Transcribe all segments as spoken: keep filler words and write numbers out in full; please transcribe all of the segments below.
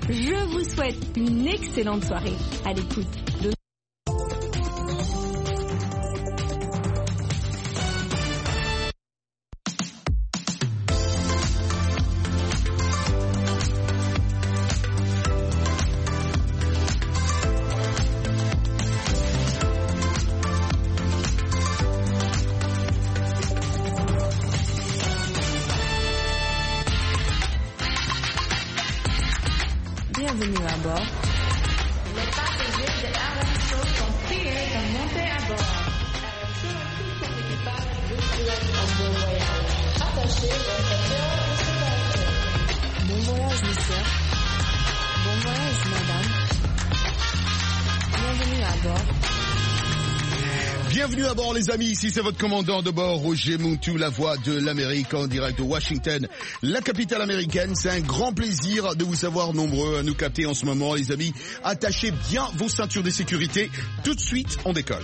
Je vous souhaite une excellente soirée à l'écoute de... Bienvenue à bord. Les passagers de Aramco sont priés de monter à bord. Sur tout son équipage de souhaite un bon voyage. Attachez votre cœur et sécurité. Bon voyage, monsieur. Bon voyage, madame. Bienvenue à bord. Bienvenue à bord les amis, ici c'est votre commandant de bord Roger Muntu, la voix de l'Amérique en direct de Washington, la capitale américaine. C'est un grand plaisir de vous savoir nombreux à nous capter en ce moment les amis. Attachez bien vos ceintures de sécurité, tout de suite on décolle.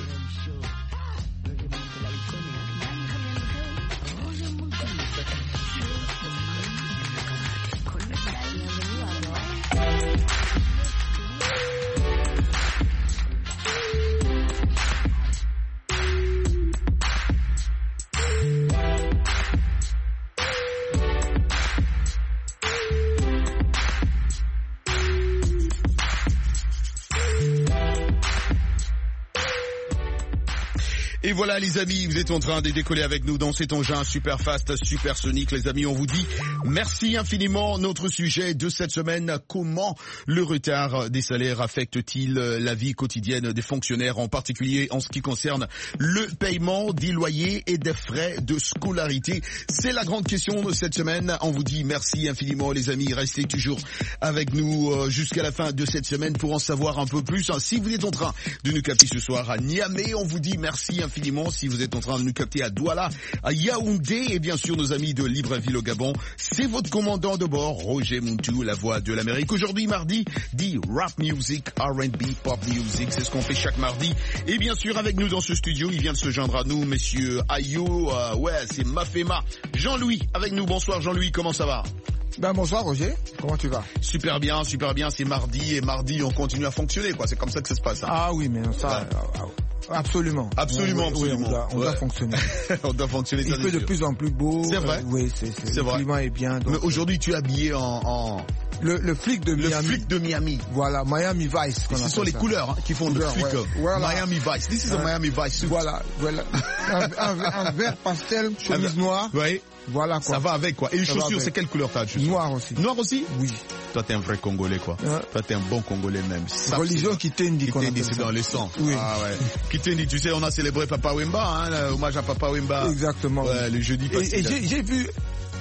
Et voilà les amis, vous êtes en train de décoller avec nous dans cet engin super fast, super sonique. Les amis, on vous dit merci infiniment. Notre sujet de cette semaine, comment le retard des salaires affecte-t-il la vie quotidienne des fonctionnaires, en particulier en ce qui concerne le paiement des loyers et des frais de scolarité. C'est la grande question de cette semaine. On vous dit merci infiniment les amis. Restez toujours avec nous jusqu'à la fin de cette semaine pour en savoir un peu plus. Si vous êtes en train de nous capter ce soir à Niamey, on vous dit merci infiniment. Si vous êtes en train de nous capter à Douala, à Yaoundé et bien sûr nos amis de Libreville au Gabon, c'est votre commandant de bord, Roger Muntu, la voix de l'Amérique. Aujourd'hui, mardi, dit rap music, R and B, pop music, c'est ce qu'on fait chaque mardi. Et bien sûr, avec nous dans ce studio, il vient de se joindre à nous, monsieur Ayo, euh, ouais, c'est Mafema, Jean-Louis, avec nous. Bonsoir Jean-Louis, comment ça va? Ben bonsoir Roger, comment tu vas? Super bien, super bien, c'est mardi et mardi on continue à fonctionner quoi, c'est comme ça que ça se passe. Hein. Ah oui, mais ça... Ouais. Absolument. Absolument, oui, absolument. Oui, on doit, on ouais. doit fonctionner. on doit fonctionner. Il fait de plus en plus beau. C'est vrai. Euh, oui, c'est, c'est, c'est le vrai. climat est bien. Donc... Mais aujourd'hui, tu es habillé en... en... Le, le flic de Miami. Le flic de Miami. Voilà, Miami Vice. Ce sont les ça. couleurs hein, qui font couleurs, le flic. Ouais. Voilà. Miami Vice. This is a euh, Miami Vice suit. Voilà, voilà. un, un, un vert pastel, chemise noire. Oui. Voilà quoi. Ça va avec quoi. Et les ça chaussures, c'est quelle couleur t'as? Noir aussi. Noir aussi? Oui. Toi t'es un vrai Congolais quoi. Hein? Toi t'es un bon Congolais même. Ça, religion Kitendi qu'on appelle c'est ça. dans le sang. Oui. Ah ouais. Kitendi, tu sais, on a célébré Papa Wemba, hein, hommage à Papa Wemba. Exactement. Ouais, le jeudi passé. Et, et j'ai, j'ai vu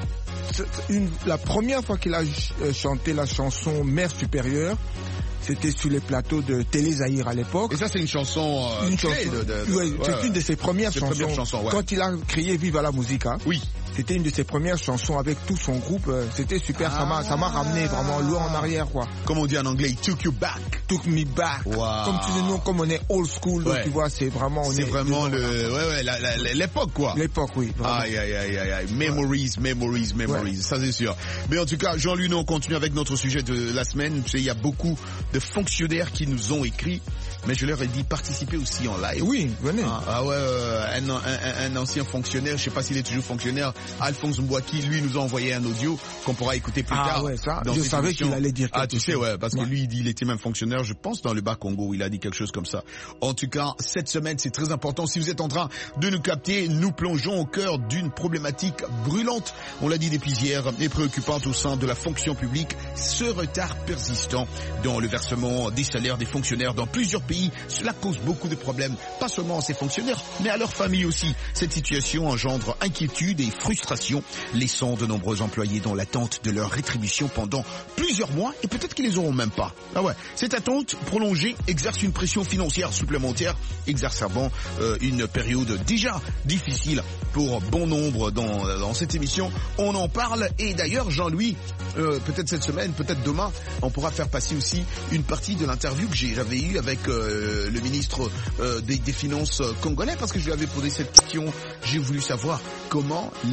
une, la première fois qu'il a chanté la chanson Mère supérieure. C'était sur les plateaux de Télé Zahir à l'époque. Et ça, c'est une chanson... Euh, une chanson. De, de, de, oui, ouais, c'est ouais. une de ses premières ses chansons. Premières chansons ouais. Quand il a créé Viva la Musica. Oui. C'était une de ses premières chansons avec tout son groupe. C'était super. Ah. Ça m'a, ça m'a ramené vraiment loin en arrière, quoi. Comme on dit en anglais, took you back. Took me back. Wow. Comme tu dis, nous, comme on est old school, ouais. donc, tu vois, c'est vraiment... On c'est est vraiment le, ouais, ouais, la, la, l'époque, quoi. L'époque, oui. Aïe, aïe, aïe, aïe, aïe. Memories, ouais. memories, memories. Ouais. Ça, c'est sûr. Mais en tout cas, Jean-Louis, nous, on continue avec notre sujet de la semaine. Tu sais, il y a beaucoup de fonctionnaires qui nous ont écrit. Mais je leur ai dit participer aussi en live. Oui, venez. Ah, ah ouais, euh, un, un, un ancien fonctionnaire, je sais pas s'il est toujours fonctionnaire, Alphonse Mbouaki, lui nous a envoyé un audio qu'on pourra écouter plus ah, tard. Ouais, ça, je savais émission. Qu'il allait dire quelque Ah, tu chose. sais, ouais, parce ouais. que lui, il, dit, il était même fonctionnaire, je pense, dans le Bas-Congo, où il a dit quelque chose comme ça. En tout cas, cette semaine, c'est très important. Si vous êtes en train de nous capter, nous plongeons au cœur d'une problématique brûlante, on l'a dit depuis hier, et préoccupante au sein de la fonction publique, ce retard persistant dans le versement des salaires des fonctionnaires dans plusieurs pays. Cela cause beaucoup de problèmes, pas seulement à ces fonctionnaires, mais à leurs familles aussi. Cette situation engendre inquiétude et frustration, laissant de nombreux employés dans l'attente de leur rétribution pendant plusieurs mois, et peut-être qu'ils les auront même pas. Ah ouais. Cette attente prolongée exerce une pression financière supplémentaire, exacerbant euh, une période déjà difficile pour bon nombre dans, dans cette émission. On en parle, et d'ailleurs, Jean-Louis, euh, peut-être cette semaine, peut-être demain, on pourra faire passer aussi une partie de l'interview que j'ai, j'avais eue avec euh, le ministre euh, des, des Finances congolais, parce que je lui avais posé cette question. J'ai voulu savoir comment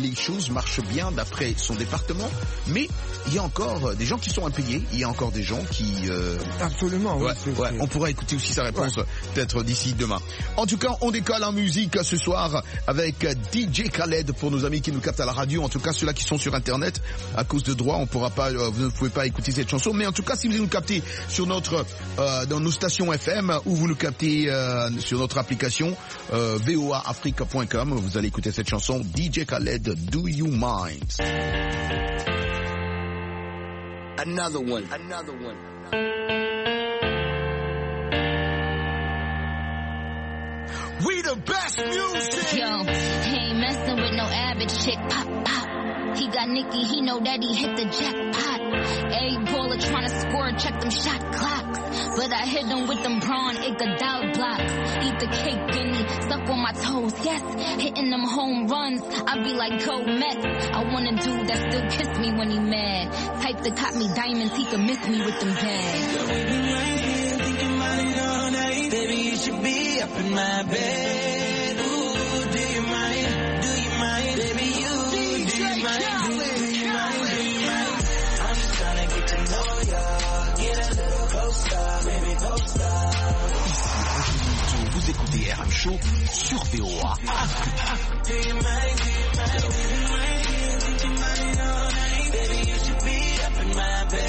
les choses marchent bien d'après son département, mais il y a encore des gens qui sont impayés, il y a encore des gens qui... Euh... Absolument, oui. Ouais, c'est, ouais, c'est... on pourra écouter aussi sa réponse, ouais. peut-être d'ici demain. En tout cas, on décolle en musique ce soir avec D J Khaled pour nos amis qui nous captent à la radio. En tout cas, ceux-là qui sont sur Internet, à cause de droit, on pourra pas, euh, vous ne pouvez pas écouter cette chanson. Mais en tout cas, si vous nous captez sur notre, euh, dans nos stations F M ou vous nous captez euh, sur notre application euh, v o a africa point com, vous allez écouter cette chanson D J Khaled, Do You Mind? Another one, another one. We the best music. Yo, he ain't messing with no average chick. Pop, pop. He got Nicky, he know that he hit the jackpot. A baller tryna score, check them shot clocks. But I hit him with them brawn Iguodala blocks. Eat the cake, guinea, suck on my toes, yes. Hitting them home runs, I be like, go Mets. I want a dude that still kiss me when he mad. Type that caught me diamonds, he could miss me with them bags. So we been right here thinking about it all night. Baby, you should be up in my bed. Ooh, do you mind? Do you mind? Baby, you, do you mind? Do you mind? Do you mind? I'm just trying to get to know ya. Get a little closer, baby, closer. Vous écoutez R M Show sur V O A. Do you mind? Do you mind? So we been right here thinking about it all night. Baby, you should be up in my bed.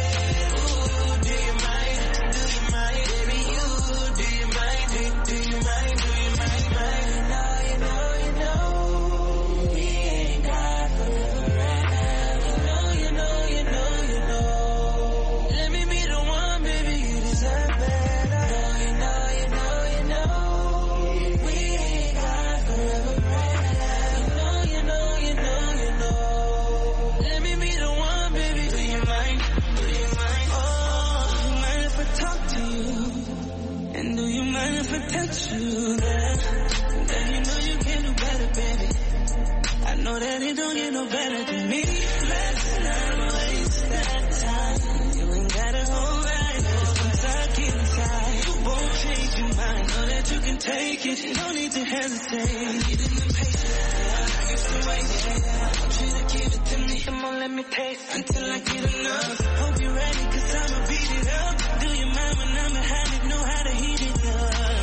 Touch you there, then you know you can do better, baby. I know that it don't get no better than me. Let's not waste that time. You ain't got a whole right, just one tuck inside. You won't change your mind, know that you can take it. No need to hesitate. I'm getting impatient, I used to wait. I want you to give it to me, come on, let me taste until I get enough. Hope you're ready, cause I'ma beat it up. Do you mind when I'm behind it, know how to heat it up.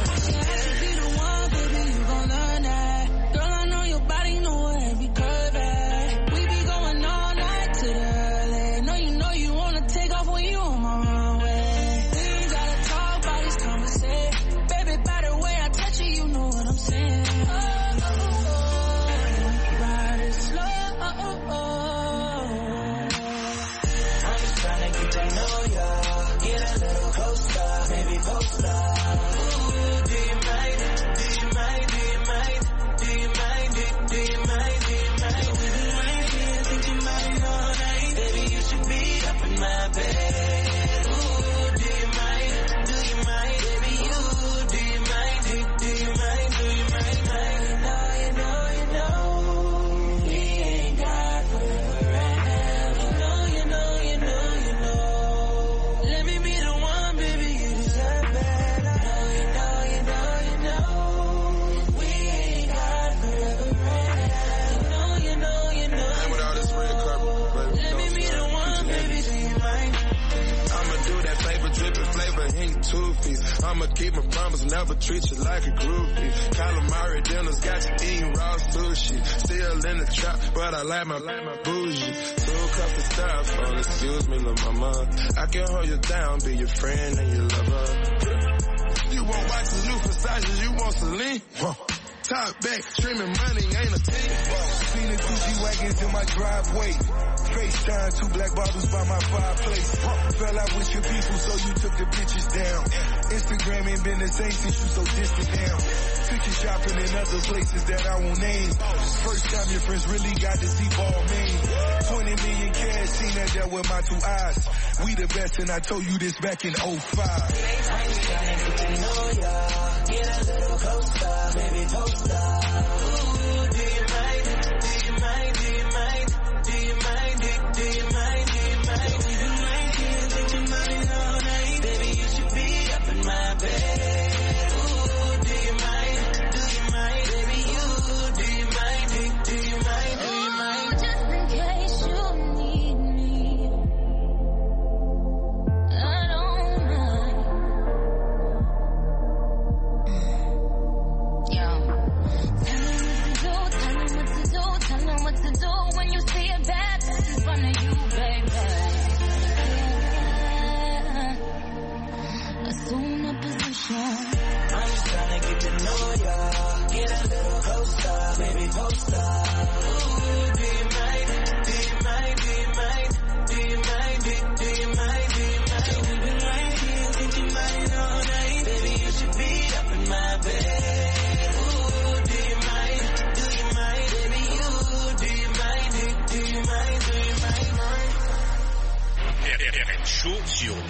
I'ma keep my promise, never treat you like a groupie. Calamari dinners got you eating raw sushi. Still in the trap, but I like my, like my bougie. Two cups of styrofoam, excuse me, little mama. I can hold you down, be your friend and your lover. You want watches, new Versace, you want Celine? Huh. Top back, streaming money ain't a thing. Seen the Gucci wagons in my driveway. FaceTime, two black bottles by my fireplace. Fell out with your people, so you took the pictures down. Instagram ain't been the same since you so distant now. Took you shopping in other places that I won't name. First time your friends really got to see ball main. twenty million cash, seen that there with my two eyes. We the best, and I told you this back in oh five. I'm just trying to get to know ya. Get a little closer, baby, poster. Ooh, do you mind? Do you mind? Do you mind? Do you mind? Do, do you mind? Do you mind? We've been right here thinking about it all night. Baby, you should be up in my bed. Ooh, do you mind? Do you mind? Baby, you, do you mind? Do, do you mind? Do you mind?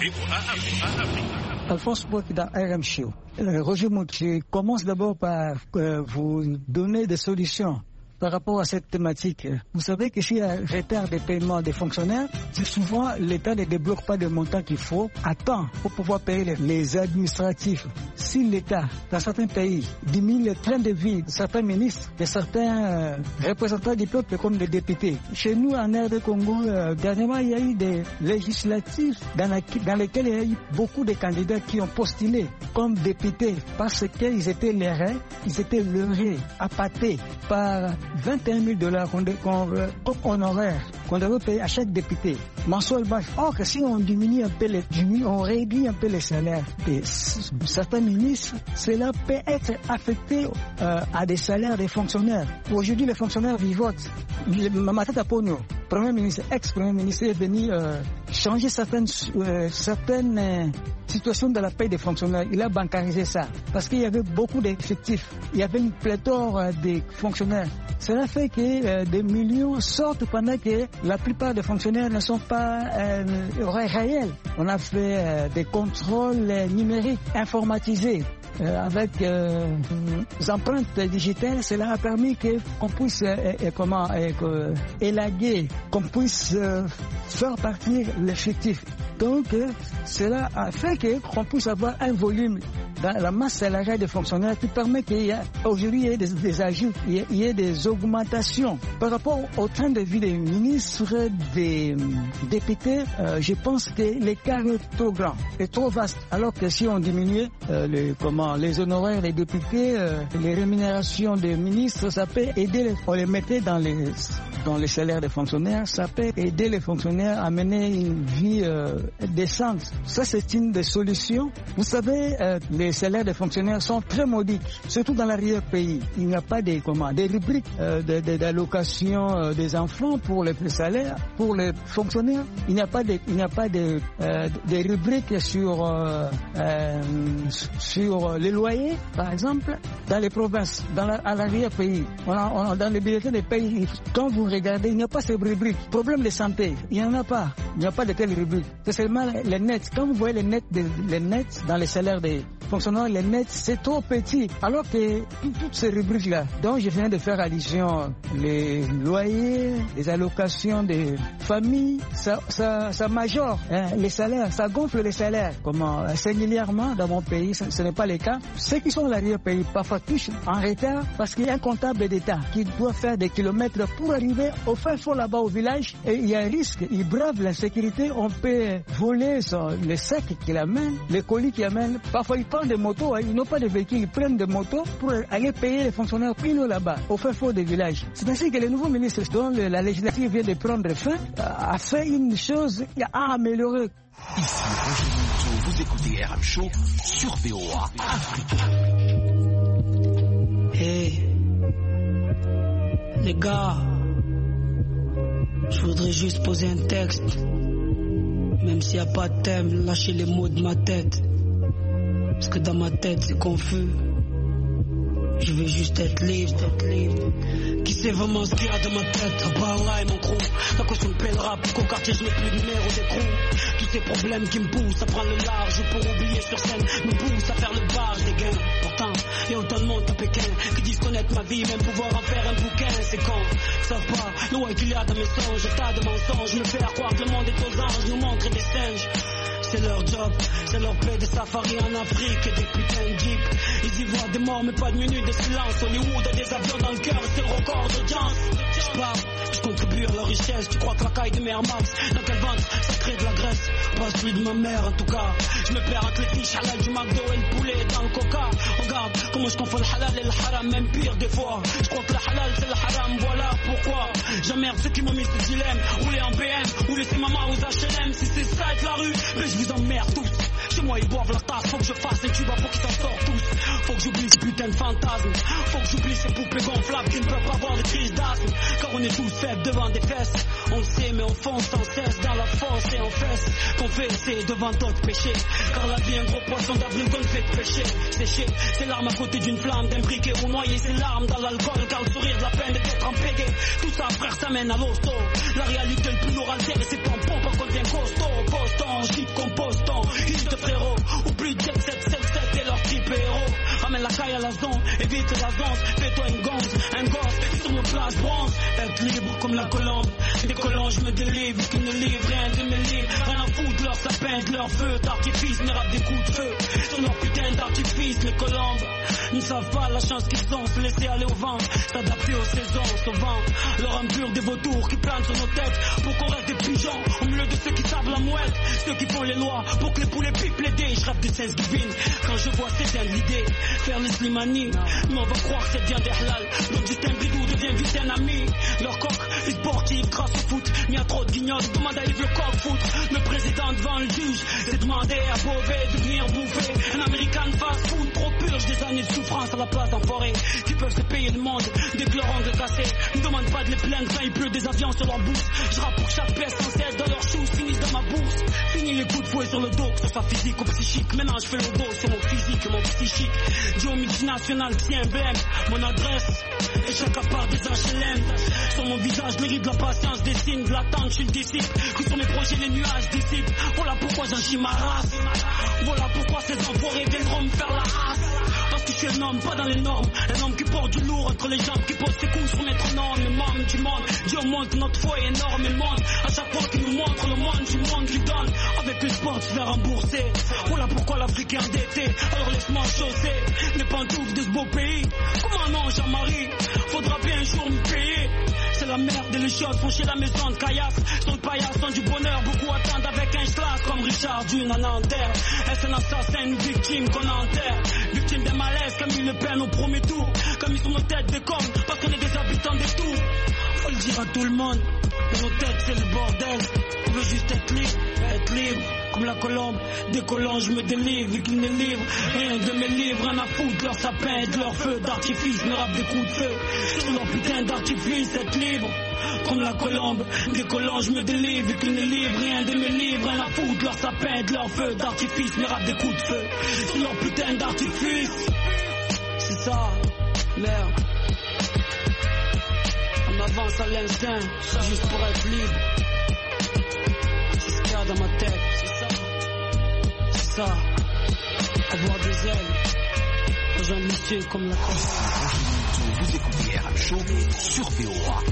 Alphonse Boak dans R M Show. Euh, Roger Mout, je commence d'abord par euh, vous donner des solutions par rapport à cette thématique. Vous savez que s'il y a un retard de paiement des fonctionnaires, c'est souvent l'État ne débloque pas le montant qu'il faut à temps pour pouvoir payer les, les administratifs. Si l'État, dans certains pays, diminue le train de vie de certains ministres, de certains euh, représentants du peuple comme des députés. Chez nous, en R D Congo, euh, dernièrement, il y a eu des législatives dans, la, dans lesquelles il y a eu beaucoup de candidats qui ont postulé comme députés parce qu'ils étaient lérés, ils étaient leurrés, appâtés par vingt et un mille dollars qu'on, qu'on, comme honoraire qu'on devait payer à chaque député mensuel bas. Or que si on diminue un peu les, on réduit un peu les salaires de certains ministres, cela peut être affecté euh, à des salaires des fonctionnaires. Aujourd'hui, les fonctionnaires vivotent. Matata Ponyo, premier ministre, ex-premier ministre, est venu euh, changer certaines, euh, certaines euh, situations de la paie des fonctionnaires. Il a bancarisé ça parce qu'il y avait beaucoup d'effectifs. Il y avait une pléthore euh, de fonctionnaires. Cela fait que euh, des millions sortent pendant que la plupart des fonctionnaires ne sont pas euh, réels. On a fait euh, des contrôles euh, numériques informatisés. Euh, avec euh, des empreintes digitales, cela a permis que, qu'on puisse euh, euh, comment, euh, élaguer, qu'on puisse euh, faire partir l'effectif. Donc, euh, cela a fait que, qu'on puisse avoir un volume dans la masse salariale des fonctionnaires qui permet qu'il y a, aujourd'hui, il y ait des, des ajouts, il y, ait, il y ait des augmentations. Par rapport au train de vie des ministres, des députés, euh, je pense que l'écart est trop grand, est trop vaste. Alors que si on diminuait euh, les, comment, les honoraires des députés, euh, les rémunérations des ministres, ça peut aider, les, on les mettait dans les, dans les salaires des fonctionnaires, ça peut aider les fonctionnaires à mener une vie euh, décente. Ça, c'est une des solutions. Vous savez, euh, les salaires des fonctionnaires sont très modiques, surtout dans l'arrière-pays. Il n'y a pas des, comment, des rubriques euh, de, de, d'allocation euh, des enfants pour les salaires, pour les fonctionnaires. Il n'y a pas de, il n'y a pas de, euh, des rubriques sur, euh, euh, sur les loyers, par exemple, dans les provinces, dans la, à l'arrière-pays. On a, on a, dans les bulletins des pays, quand vous regardez, il n'y a pas ces rubriques. Problème de santé, il n'y en a pas. Il n'y a pas de telles rubriques. C'est seulement les nets. Quand vous voyez les nets, de, les nets dans les salaires des fonctionnaires, les nets, c'est trop petit. Alors que toutes ces rubriques-là, dont je viens de faire allusion, les loyers, les allocations des familles, ça, ça, ça majore hein, les salaires, ça gonfle les salaires. Comment singulièrement dans mon pays, ce, ce n'est pas le cas. Ceux qui sont à l'arrière-pays parfois touchent en retard parce qu'il y a un comptable d'État qui doit faire des kilomètres pour arriver au fin fond là-bas au village et il y a un risque, il brave l'insécurité, on peut voler son, les sacs qu'il amène, les colis qu'il amène. Parfois ils prennent des motos, hein, ils n'ont pas de véhicules, ils prennent des motos pour aller payer les fonctionnaires pile là-bas, au fin fond des villages. C'est ainsi que le nouveau ministre dont la législative vient de prendre fin a fait une chose à améliorer. Ici Roger Mountou, vous écoutez R M Show sur V O A Afrique. Hey, les gars, je voudrais juste poser un texte. Même s'il n'y a pas de thème, lâchez les mots de ma tête. Parce que dans ma tête c'est confus. Je veux juste être libre, être libre. Qui sait vraiment ce qu'il y a dans ma tête? À part là et mon crew. La question me pèlera pour qu'au quartier je n'ai plus de numéro d'écrou. Tous ces problèmes qui me poussent à prendre le large pour oublier sur scène me poussent à faire le barge des gains. Pourtant, il y a autant de monde à Pékin qui disent connaître ma vie, même pouvoir en faire un bouquin. C'est con, ils savent pas l'eau qu'il y a dans mes songes. Tas de mensonges me faire croire que le monde est aux anges, nous montre des singes. C'est leur job, c'est leur paix des safaris en Afrique et des putains de jeeps. Ils y voient des morts mais pas de minutes de silence. Hollywood a des avions dans le cœur, c'est le record d'audience. Je parle, je contribue à leur richesse. Tu crois que la caille de Air Max, dans quelle vente, ça crée de la graisse? Pas celui de ma mère en tout cas. Je me perds entre les fiches halal du McDo et le poulet dans le coca. Regarde comment je confonds le halal et le haram, même pire des fois. Je crois que le halal c'est le haram, voilà pourquoi. J'emmerde ceux qui m'ont mis ce dilemme. Rouler en B M ou laisser maman aux H L M. Si c'est ça être la rue, mais je vous emmerde tous. Chez moi ils boivent la tasse, faut que je fasse un tuba pour qu'ils s'en sortent tous. Faut que j'oublie ce putain de fantasme. Faut que j'oublie ces poupées gonflables qui ne peuvent pas avoir de crise d'asthme. Car on est tous faibles devant des fesses. On le sait mais on fonce sans cesse dans la fosse et on fesse. Qu'on fait c'est devant d'autres péchés. Car la vie est un gros poisson d'avril qu'on fait pêcher. Sécher, c'est l'arme à côté d'une flamme, d'un briquet ou noyer ses larmes dans l'alcool. Car le sourire de la peine d'être en pégué. Tout ça frère ça mène à l'hosto. La réalité le plus lourd altère et c'est pas un pompe qu'on devient costaud. Poston, shit composton. vite la danse, fais-toi une ganse, un gosse, sur nos places bronze. Être libre comme la colombe, décollant je me délivre, qui ne livre rien de mes livres. Rien à foutre, leur sapin, de leur feu d'artifice, ne rap des coups de feu. Sur leur putain d'artifice, les colombes ne savent pas la chance qu'ils ont, se laisser aller au vent, s'adapter aux saisons, sauvant leur âme pure des vautours qui planent sur nos têtes, pour qu'on reste des pigeons, au milieu de ceux qui savent la mouette, ceux qui font les lois, pour que les poulets pipent les dés. Je rêve de Thanksgiving, quand je vois c'est l'idée, faire les slimani, mais on va croire que c'est bien des halal, donc Justin Bridou devient vite un ami, leur coq est sportif grâce au foot, mais y a trop de guignols, demande à Yves le coq foot, le président devant le juge, c'est demander à Beauvais de venir bouffer, un américain fast food, trop purge des années de souffrance à la place en forêt, qui peuvent se payer le monde, dès que leur ongle cassé, ne demande pas de les plaindre quand il pleut des avions sur leur bourse, je rappe pour chaque pièce sans cesse dans leurs shoes, finissent dans ma bourse, fini les coups de fouet sur le dos, que ce soit physique ou psychique, maintenant je fais le dos sur mon physique et mon psychique, Joe multinational, tiens blême, mon adresse, et chacun part des H L M, sur mon visage le riz de la patience, des signes de l'attente, je suis le disciple, que sur mes projets les nuages dissipent, voilà pourquoi j'agis ma race, voilà pourquoi ces enfoirés viendront me faire la race, parce que je suis un homme pas dans les normes, un homme qui porte du lourd entre les jambes, qui pose ses coups sur métronome, les membres du monde, Dieu montre notre foi énormément, à chaque fois qu'il nous montre le monde du monde lui donne, avec le sport se faire rembourser, voilà pourquoi l'Afrique est endettée, alors laisse-moi chausser, les pantoufles de ce beau pays, comment non Jean-Marie, faudra bien un jour me payer, c'est la merde et les choses font chez la maison de caillasse, sont de paillasse, sont du bonheur, beaucoup attendent avec un schlass comme Richard Dune en enterre, est-ce un assassin, une victime qu'on enterre, victime des malaises comme une peine au premier tour, comme ils sont nos têtes des cornes, parce qu'on est des habitants des tours, faut le dire à tout le monde, dans nos têtes c'est le bordel, on veut juste être libre, être libre, comme la colombe, décollant je me délivre, qu'ils ne livrent rien de mes livres, rien à foutre, leur sapin, de leur feu d'artifice, ne rappe des coups de feu, sur leur putain d'artifice, être libre, comme la colombe, décollant je me délivre, qu'ils ne livrent rien de mes livres, rien à foutre, leur sapin, de leur feu d'artifice, ne rappe des coups de feu, sur leur putain d'artifice, c'est ça, merde. On avance à l'instinct, juste pour être libre. C'est ce qu'il y a dans ma tête, c'est ça. C'est ça. Avoir des ailes. Rejoindre monsieur comme la crosse. Vous écoutez R M Show sur V O A.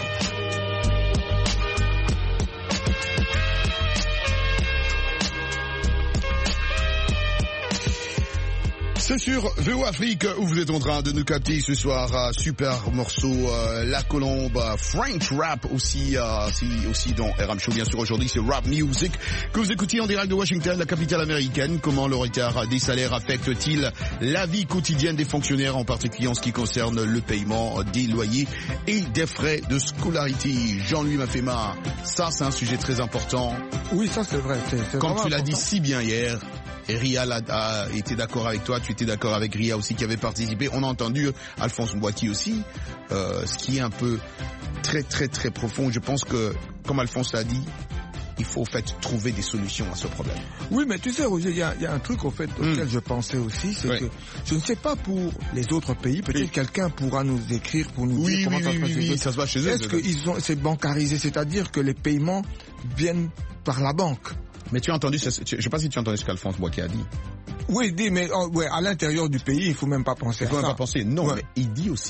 C'est sur V O Afrique où vous êtes en train de nous capter ce soir. Super morceau, euh, La Colombe, French Rap aussi, euh, aussi, aussi dans R M Show. Bien sûr, aujourd'hui, c'est Rap Music que vous écoutez en direct de Washington, la capitale américaine. Comment le retard des salaires affecte-t-il la vie quotidienne des fonctionnaires, en particulier en ce qui concerne le paiement des loyers et des frais de scolarité? Jean-Louis Mafema, ça c'est un sujet très important. Oui, ça c'est vrai. C'est, c'est Comme tu l'as important. dit si bien hier, et Ria a, a été d'accord avec toi, tu étais d'accord avec Ria aussi qui avait participé. On a entendu Alphonse Mboaki aussi, euh, ce qui est un peu très très très profond. Je pense que, comme Alphonse l'a dit, il faut en fait trouver des solutions à ce problème. Oui, mais tu sais, Roger, il y a, y a un truc au fait auquel mm. je pensais aussi, c'est ouais. que je ne sais pas pour les autres pays, peut-être oui. quelqu'un pourra nous écrire pour nous oui, dire oui, comment oui, ça se passe. Oui, oui, ça se passe chez eux. Est-ce qu'ils ont, c'est bancarisé, c'est-à-dire que les paiements viennent par la banque? Mais tu as entendu, je ne sais pas si tu as entendu ce qu'Alphonse Mboaki a dit. Oui, il dit, mais oh, ouais, à l'intérieur du pays, il faut même pas penser à ça. Il faut même pas penser, non, ouais. mais il dit aussi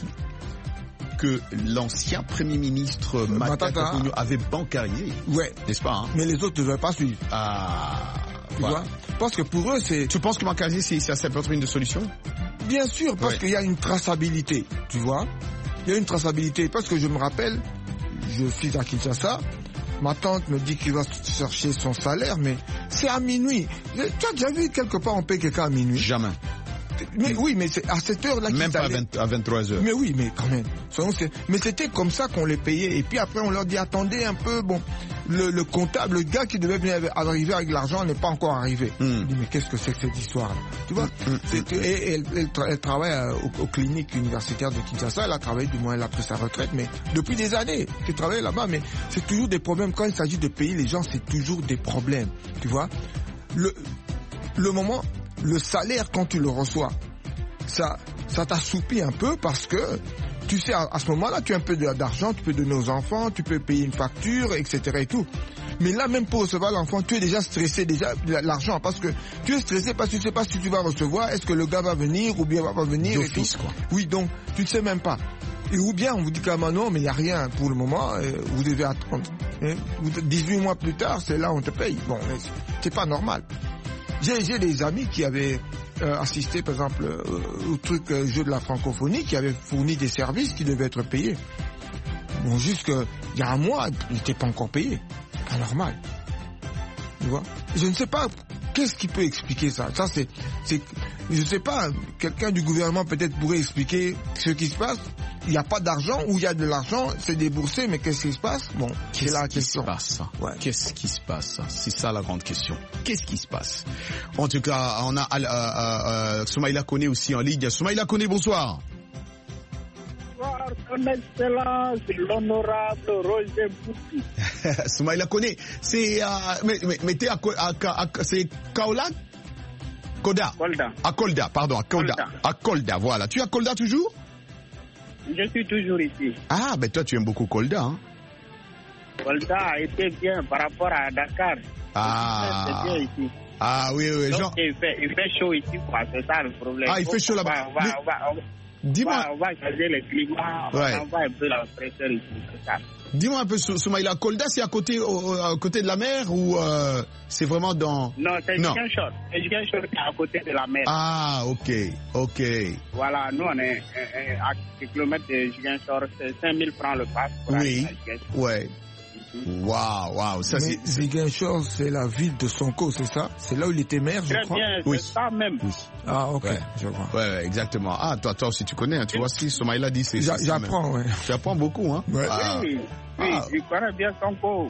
que l'ancien Premier ministre Matata avait bancarisé, ouais. n'est-ce pas hein? Mais les autres ne veulent pas suivre. Ah, tu voilà. vois. Parce que pour eux, c'est... Tu penses que bancariser, c'est, c'est, ça peut être une des solutions? Bien sûr, parce ouais. qu'il y a une traçabilité, tu vois. Il y a une traçabilité, parce que je me rappelle, je suis à Kinshasa, ma tante me dit qu'il va chercher son salaire, mais c'est à minuit. Tu as déjà vu quelque part on paye quelqu'un à minuit? Jamais. Mais oui, mais c'est à cette heure-là qu'ils Même pas à, à vingt-trois heures. Mais oui, mais quand même. Mais c'était comme ça qu'on les payait. Et puis après, on leur dit, attendez un peu, bon, le, le comptable, le gars qui devait venir arriver avec l'argent n'est pas encore arrivé. Mm. Il dit, mais qu'est-ce que c'est que cette histoire-là? Tu vois? Mm. C'est, et, et elle, elle, elle travaille aux, aux cliniques universitaires de Kinshasa. Elle a travaillé, du moins, elle a pris sa retraite, mais depuis des années qu'elle travaille là-bas. Mais c'est toujours des problèmes. Quand il s'agit de payer les gens, c'est toujours des problèmes. Tu vois? Le, le moment... Le salaire, quand tu le reçois, ça, ça t'assoupit un peu parce que, tu sais, à, à ce moment-là, tu as un peu d'argent, tu peux donner aux enfants, tu peux payer une facture, et cetera et tout. Mais là, même pour recevoir l'enfant, tu es déjà stressé, déjà l'argent, parce que tu es stressé parce que tu ne sais pas si tu vas recevoir, est-ce que le gars va venir ou bien va pas venir. D'office, quoi. Oui, donc tu ne sais même pas. Et ou bien on vous dit qu'à non, mais il n'y a rien pour le moment, euh, vous devez attendre. Hein? dix-huit mois plus tard, c'est là où on te paye. Bon, c'est pas normal. J'ai, j'ai des amis qui avaient euh, assisté, par exemple, euh, au truc euh, jeu de la francophonie, qui avaient fourni des services qui devaient être payés. Bon, juste qu'il y a un mois, ils n'étaient pas encore payés. Pas normal. Tu vois? Je ne sais pas qu'est-ce qui peut expliquer ça. Ça, c'est, c'est, je ne sais pas, quelqu'un du gouvernement peut-être pourrait expliquer ce qui se passe. Il n'y a pas d'argent ou il y a de l'argent, c'est déboursé, mais qu'est-ce qui se passe? Bon, c'est la question. Qu'est-ce qui se passe? Ouais. Qu'est-ce qui se passe? C'est ça la grande question. Qu'est-ce qui se passe? En tout cas, on a euh, euh, Soumaïla Koné aussi en ligne. Soumaïla Koné, bonsoir. Bonsoir, son excellence, l'honorable Roger Bouti. Soumaïla Koné, c'est euh, mais, mais, mais t'es à, à, à, à c'est Kaolack? Kolda. Kolda. À Kolda, pardon, à Kolda. Kolda. À Kolda, voilà. Tu es à Kolda toujours? Je suis toujours ici. Ah, ben toi, tu aimes beaucoup Kolda, hein? Kolda a été bien par rapport à Dakar. Ah. C'est bien ici. Ah, oui, oui, donc, genre... il fait, il fait chaud ici, quoi. C'est ça le problème. Ah, il fait chaud là-bas. On va, on va, on va, Dis-moi. On va, on va changer le climat. Ouais. On va un peu la fraîcheur ici. C'est ça. Dis-moi un peu, Soumaïla, Kolda, c'est à côté, au, à côté de la mer ou euh, c'est vraiment dans... Non, c'est Ziguinchor. C'est Ziguinchor qui est à côté de la mer. Ah, ok, ok. Voilà, nous on est euh, à quelques kilomètres de Ziguinchor, c'est cinq mille francs le pass. Oui, ouais. Waouh, waouh, ça c'est... Ziguinchor, c'est la ville de Sonko, c'est ça? C'est là où il était maire, je Très crois. Bien, oui. C'est ça même. Oui. Ah, ok, ouais. Je vois. Ouais, ouais, exactement. Ah, toi, toi aussi tu connais, hein, tu vois ce que Soumaïla dit, c'est... J'a, j'apprends, ouais. J'apprends beaucoup, hein. Ouais. Ah. Oui, oui, ah. Je connais bien Sonko.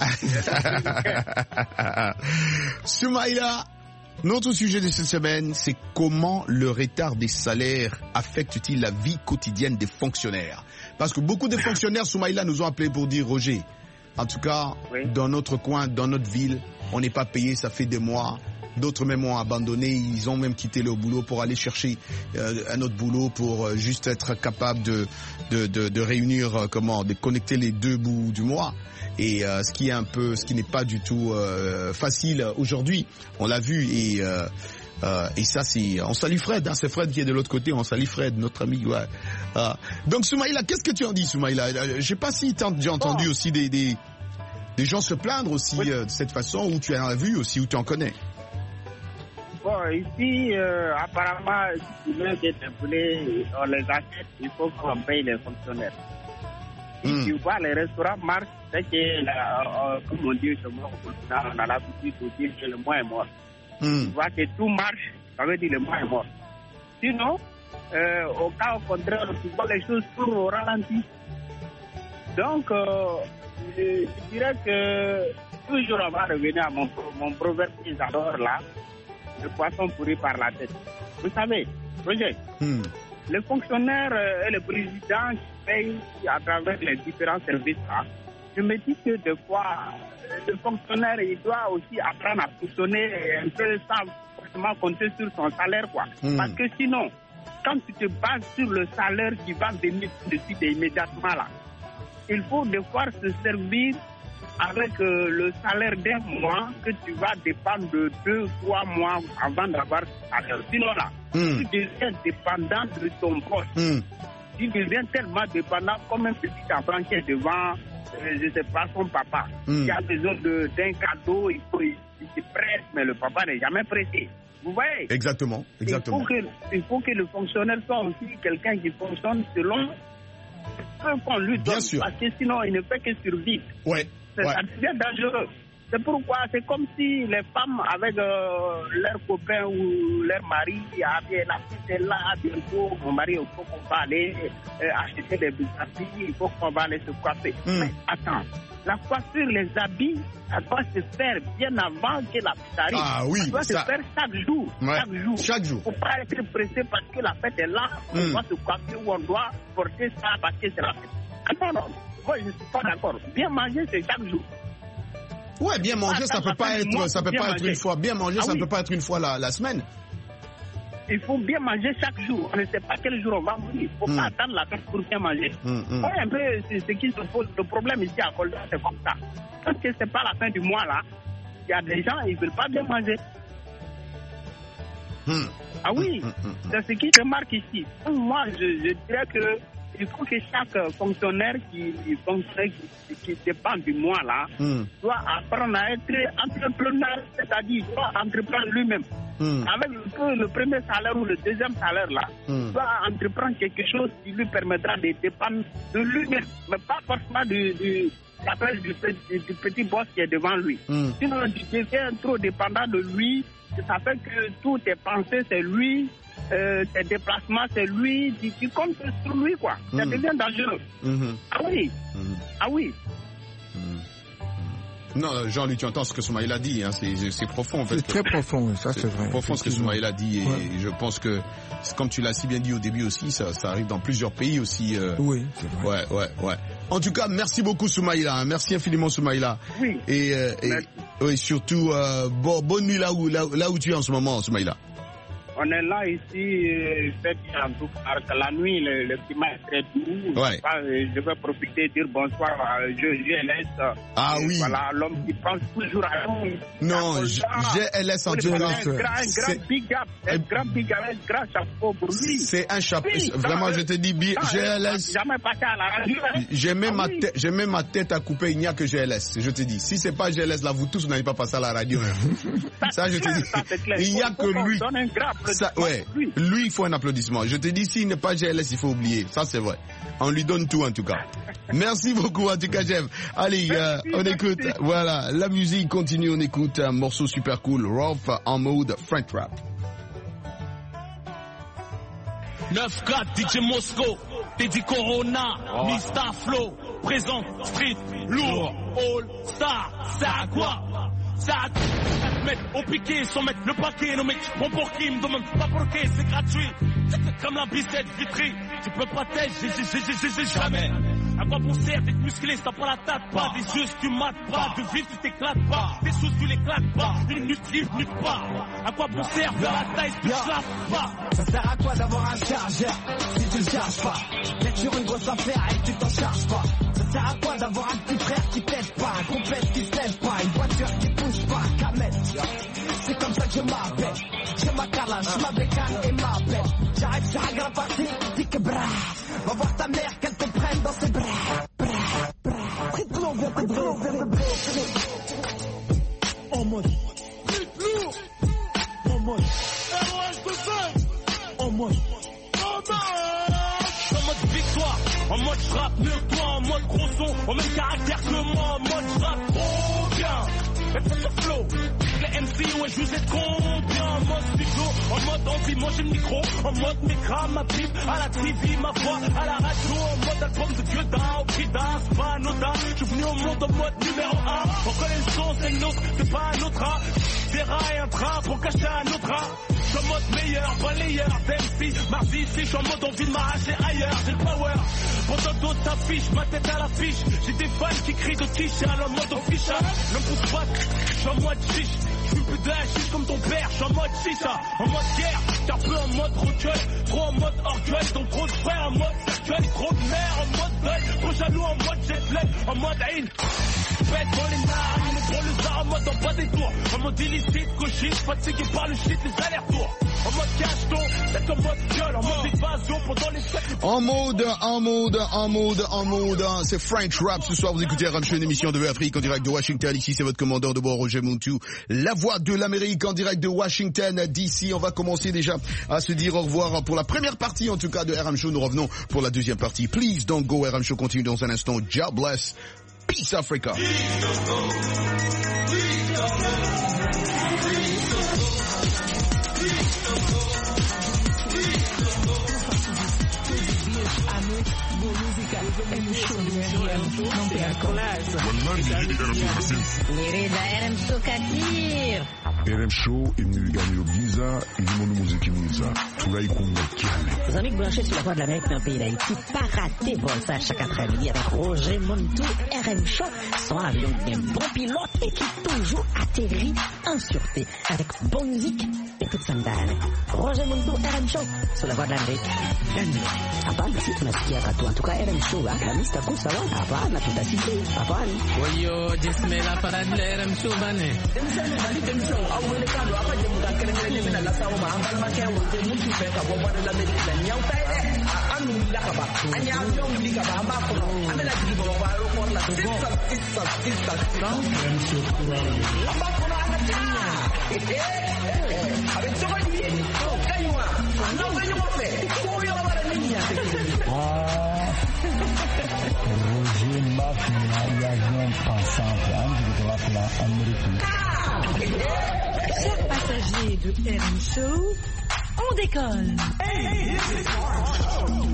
Soumaïla, notre sujet de cette semaine, c'est comment le retard des salaires affecte-t-il la vie quotidienne des fonctionnaires? Parce que beaucoup de fonctionnaires, Soumaïla, nous ont appelé pour dire, Roger, en tout cas, oui. Dans notre coin, dans notre ville, on n'est pas payé, ça fait des mois. D'autres même ont abandonné, ils ont même quitté leur boulot pour aller chercher euh, un autre boulot pour euh, juste être capable de, de, de, de réunir, euh, comment, de connecter les deux bouts du mois. Et euh, ce qui est un peu, ce qui n'est pas du tout euh, facile aujourd'hui, on l'a vu et euh, euh, et ça c'est, on salue Fred, hein, c'est Fred qui est de l'autre côté, on salue Fred, notre ami. Ouais. Euh, donc Soumaïla, qu'est-ce que tu en dis, Soumaïla? Je sais pas si tu as déjà entendu bon. aussi des, des des gens se plaindre aussi oui. euh, de cette façon, ou tu en as vu aussi, ou tu en connais. Bon, ici, euh, apparemment, si tu veux des poulets, on les achète, il faut qu'on paye les fonctionnaires. Si mm. tu vois, les restaurants marchent, c'est que, la, euh, comme on dit, on a l'habitude de dire que le mois est mort. Mm. Tu vois que tout marche, ça veut dire le mois est mort. Sinon, euh, au cas au contraire, tu vois les choses tournent au ralenti. Donc, euh, je, je dirais que toujours on va revenir à mon, mon proverbe que j'adore là. Le poisson pourri par la tête. Vous savez, Roger, hmm. le fonctionnaire et le président qui paye à travers les différents services, là, je me dis que des fois, le fonctionnaire, il doit aussi apprendre à fonctionner un peu sans forcément compter sur son salaire, quoi. Hmm. Parce que sinon, quand tu te bases sur le salaire qui va venir de suite et immédiatement, là, il faut devoir se servir avec euh, le salaire d'un mois que tu vas dépendre de deux, trois mois avant d'avoir ce salaire. Sinon là, mm. tu deviens dépendant de ton poste. Mm. Tu deviens tellement dépendant comme un petit enfant qui est devant, euh, je ne sais pas, son papa. Mm. Qui a besoin de, d'un cadeau, il, faut, il, il se presse, mais le papa n'est jamais pressé. Vous voyez? Exactement, exactement. Il faut que, il faut que le fonctionnaire soit aussi quelqu'un qui fonctionne selon ce qu'on lui donne. Bien sûr. Parce que sinon, il ne fait que survivre. Ouais. C'est ouais. devient dangereux. C'est pourquoi c'est comme si les femmes avec euh, leurs copains ou leur mari, ah bien la petite est là, bientôt mon mari, il faut qu'on va aller euh, acheter des habits, il faut qu'on va aller se coiffer. Mm. Mais attends, la coiffure, les habits, ça doit se faire bien avant que la fête arrive. Ah oui, ça doit ça... se faire chaque jour. Ouais. Chaque jour. Chaque jour. Il ne faut pas être pressé parce que la fête est là, mm. on doit se coiffer ou on doit porter ça parce que c'est la fête. Attends, non. Moi, je ne suis pas d'accord. Bien manger, c'est chaque jour. Ouais, bien manger, ça peut pas être, ça peut pas être une fois. Bien manger, ça ne peut pas être une fois la, la semaine. il faut bien manger chaque jour. On ne sait pas quel jour on va mourir. Il ne faut mm. pas attendre la fête pour bien manger. Mm, mm. Ouais, un peu, c'est ce qui se pose. Le problème ici à Kolda, c'est comme ça. Parce que ce n'est pas la fin du mois là, il y a des gens, ils ne veulent pas bien manger. Mm. Ah oui, mm, mm, mm. c'est ce qui se marque ici. Donc, moi, je, je dirais que il faut que chaque fonctionnaire qui, qui, qui, qui dépend du mois là mm. doit apprendre à être entrepreneur, c'est-à-dire doit entreprendre lui-même. Mm. Avec le, le premier salaire ou le deuxième salaire là, mm. doit entreprendre quelque chose qui lui permettra de dépendre de lui-même, mais pas forcément du, du, du, du, du petit boss qui est devant lui. Mm. Sinon, tu deviens trop dépendant de lui, ça fait que toutes tes pensées, c'est lui. Euh, ses déplacements, c'est lui, tu, tu comptes sur lui, quoi. Mm. Ça devient dangereux. Mm-hmm. Ah oui. Mm. Ah oui. Mm. Non, Jean-Luc, tu entends ce que Soumaïla dit, hein, c'est, c'est profond. En fait, c'est très profond, ça c'est, c'est vrai. C'est profond ce que Soumaïla dit, et ouais. je pense que, comme tu l'as si bien dit au début aussi, ça, ça arrive dans plusieurs pays aussi. Euh... Oui, c'est vrai. Ouais, ouais, ouais. En tout cas, merci beaucoup Soumaïla, hein. Merci infiniment Soumaïla. Oui. Et, euh, et oui, surtout, euh, bon, bonne nuit là où, là, là où tu es en ce moment, Soumaïla. On est là ici, euh, fait en tout cas, la nuit, le, le climat est très doux. Ouais. Je, je vais profiter et dire bonsoir à G L S. Ah et oui. Voilà, l'homme qui pense toujours à nous. Non, G L S en tout cas. Un grand, un grand big up, un grand big up, un grand chapeau pour lui. C'est un chapeau. Oui, vraiment, je te dis, G L S. Jamais passé à la radio. Hein. J'ai même, ah, ma oui. tête, j'ai même ma tête à couper, il n'y a que G L S. Je te dis, si c'est pas G L S là, vous tous, vous n'allez pas passer à la radio. Hein. Ça, je te dis. Ça, il n'y a que lui. Ça, ouais. Lui, il faut un applaudissement. Je te dis, s'il n'est pas G L S, il faut oublier. Ça, c'est vrai. On lui donne tout, en tout cas. Merci beaucoup, en tout cas, Jeff. Allez, euh, on écoute. Voilà, la musique continue. On écoute un morceau super cool. Rolf en mode French rap. neuf quatre, D J Mosco, Teddy Corona, oh. Mister Flow, présent, street, lourd, all star, ça à quoi? Ça à mettre au piqué sans mettre le paquet. Non mec, mon pour qui me demande pas pour qui, c'est gratuit. C'est comme la bicette vitrée. Tu peux pas t'aider, j'ai, j'ai, j'ai, j'ai, j'ai jamais. À quoi bon sert d'être musclé, ça prend la tête pas. Des yeux tu mates pas, de vivre tu t'éclates pas. Des choses tu l'éclates pas, une nuit livre nulle part. À quoi bon sert de la taille, tu slaves pas. Ça sert à quoi d'avoir un chargeur si tu le charges pas? D'être sur une grosse affaire et tu t'en charges pas. Ça sert à quoi d'avoir un petit frère qui t'aide pas, un compète qui se lève pas, une voiture qui pousse pas, Kamel. C'est comme ça que je m'appelle. J'ai ma calage, ma bécane et ma bête. J'arrête sur un grand parti, dis que bras. Va voir ta mère qu'elle te prenne dans ses bras. Bras, bras. C'est de l'eau vers de l'eau vers de en mode lourd. En mode en mode en mode victoire, en mode frappe mieux que toi, en mode gros son, au même caractère que moi, en mode frappe trop bien. Mais fais le flow, les M C, ouais, je vous ai combien. En mode studio, en mode envie, moi j'ai le micro. En mode micra, ma pipe, à la T V, ma voix, à la radio. En mode album de Dieu d'un, au prix d'un, c'est pas anodin. Je suis venu au monde en mode numéro un. On connaît le son, c'est le nôtre, c'est pas un autre rat. Des rats et un train pour cacher un autre rat. Je suis en mode meilleur, balayeur, d'M C. Mardi ici, je suis en mode envie de m'arracher ailleurs. J'ai le power, pendant d'autres t'affiches, ma tête à l'affiche. J'ai des fans qui crient de quiche, en mode official. Ne me pousse pas. Je suis en mode chiche, je suis plus de la chiche comme ton père, je suis en mode chicha, en mode guerre, t'es un peu en mode recueil, trop en mode orgueil, donc trop de frères en mode cercueil, trop de mère en mode deuil, trop jaloux en mode jet lag, en mode haine. Pète dans les narines, pour le zar en mode en bas des tours, en mode illicite, cochine, fatigué par le shit, les allers-retours. En mode cacheton, c'est en mode gueule, en mode évasion pendant les fêtes. En mode, en mode, en mode, en mode, c'est French Rap. Ce soir, vous écoutez R M Show, une émission de Afrique en direct de Washington. Ici, c'est votre commandeur de bord, Roger Muntu. La voix de l'Amérique en direct de Washington, D C. On va commencer déjà à se dire au revoir pour la première partie, en tout cas, de R M Show. Nous revenons pour la deuxième partie. Please don't go. R M Show continue dans un instant. God bless. Peace Africa. Please don't go. Please don't go. Please don't go. R M Show imiliganyo bwiza irimo n'umuziki mwiza turayikunda cyane. Les amis branchés sur la voix de l'Amérique dans le pays d'Haïti, pas raté pour ça chaque après-midi avec Roger Muntu. R M Show sont avion d'un bon pilote et qui toujours atterrit en sûreté avec bonne musique et Écoute ça ndani. Roger Mundo R M Show sur la voie de l'Amérique. Hapana, si tunasikia katu. En tout cas R M Show, la mista kusa wa. Hapana, tutasikia. Hapana. Wayo, jismela para de R M Show bane. Temsani bali temso. Awele kando apa je muka kerengere mena la sawo ma ambal ma kya wote mutu fe ka bo bada la medina nyau tai e. Anu la ka ba. Anya avion li ka ba amba ko. Amela di bo ba ro ko la. Sisa sisa sisa. R M Show kura. Amba ko na ana tinya. Avec ce qu'on dit, Kaywa, non, mais nous on fait. Pour y avoir la ligne. Ah, Roger Mafia, il y a un passant, un de la américaine. Chers passagers de R M Show, on décolle. Hey, this is our show.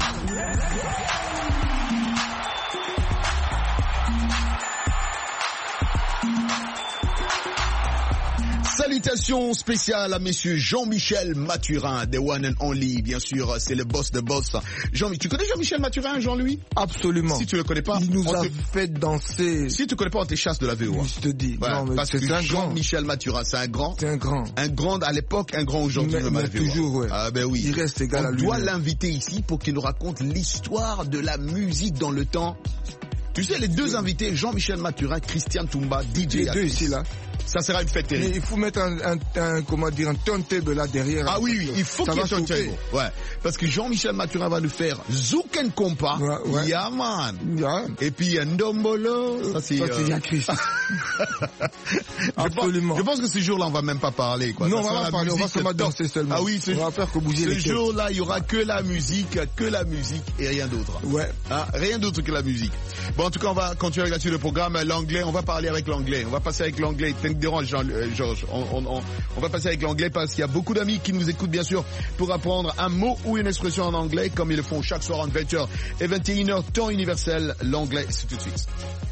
Salutations spéciales à messieurs Jean-Michel Mathurin, the one and only, bien sûr, c'est le boss de boss. Jean, tu connais Jean-Michel Mathurin, Jean-Louis? Absolument. Si tu le connais pas, il nous a te... fait danser. Si tu connais pas, on t'échasse de la V O A. Je te dis. Ouais, non, mais parce c'est que un Jean-Michel Mathurin, c'est un grand. C'est un grand. Un grand à l'époque, un grand aujourd'hui. Mais, mais toujours, ouais. Ah ben oui. Il reste égal on à lui. On doit l'inviter ici pour qu'il nous raconte l'histoire de la musique dans le temps. Tu sais, les deux invités, Jean-Michel Mathurin, Christian Toumba, D J. Les deux ici, là. Ça sera une fête terrible. Mais il faut mettre un, un, un, comment dire, un turntable là derrière. Ah oui, oui, il faut qu'il y ait un turntable. Ouais. Parce que Jean-Michel Mathurin va nous faire Zouk and Compa. Ouais, ouais. Yeah, man. Yeah. Et puis Ndombolo. Ça, c'est, ça, c'est euh... Chris. Absolument. Je pense, je pense que ce jour-là, on va même pas parler, quoi. Non, on va pas parler, on va seulement danser seulement. Ah oui, on va faire que bouger les Ce jour-là, il y aura que la musique, que la musique et rien d'autre. Ouais. Hein, rien d'autre que la musique. Bon, en tout cas, on va continuer avec là-dessus le programme. L'anglais, on va parler avec l'anglais. On va passer avec l'anglais. T'es dérange, Jean, euh, Georges. On, on, on, on va passer avec l'anglais parce qu'il y a beaucoup d'amis qui nous écoutent, bien sûr, pour apprendre un mot ou une expression en anglais, comme ils le font chaque soir entre vingt heures et vingt et une heures, temps universel. L'anglais, c'est tout de suite.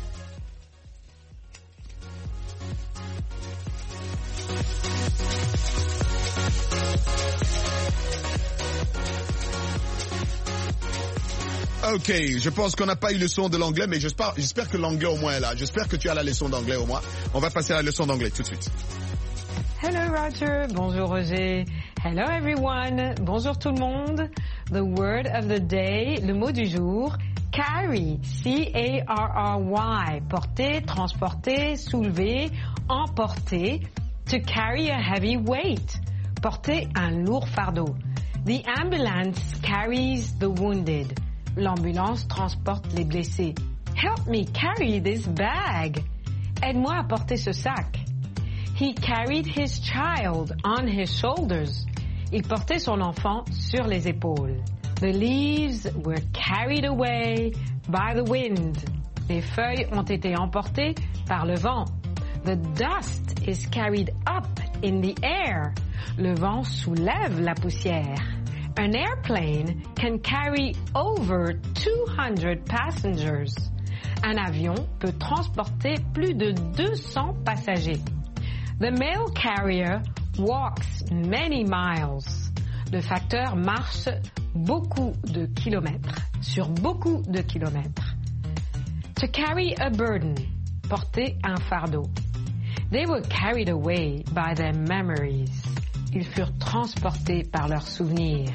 Ok, je pense qu'on n'a pas eu le son de l'anglais, mais j'espère, j'espère que l'anglais au moins est là. J'espère que tu as la leçon d'anglais au moins. On va passer à la leçon d'anglais tout de suite. Hello Roger, bonjour Roger. Hello everyone, bonjour tout le monde. The word of the day, le mot du jour, carry, C A R R Y, porter, transporter, soulever, emporter. To carry a heavy weight, porter un lourd fardeau. The ambulance carries the wounded. L'ambulance transporte les blessés. Help me carry this bag. Aide-moi à porter ce sac. He carried his child on his shoulders. Il portait son enfant sur les épaules. The leaves were carried away by the wind. Les feuilles ont été emportées par le vent. The dust is carried up in the air. Le vent soulève la poussière. An airplane can carry over two hundred passengers. Un avion peut transporter plus de deux cents passagers. The mail carrier walks many miles. Le facteur marche beaucoup de kilomètres, sur beaucoup de kilomètres. To carry a burden, porter un fardeau. They were carried away by their memories. Ils furent transportés par leurs souvenirs.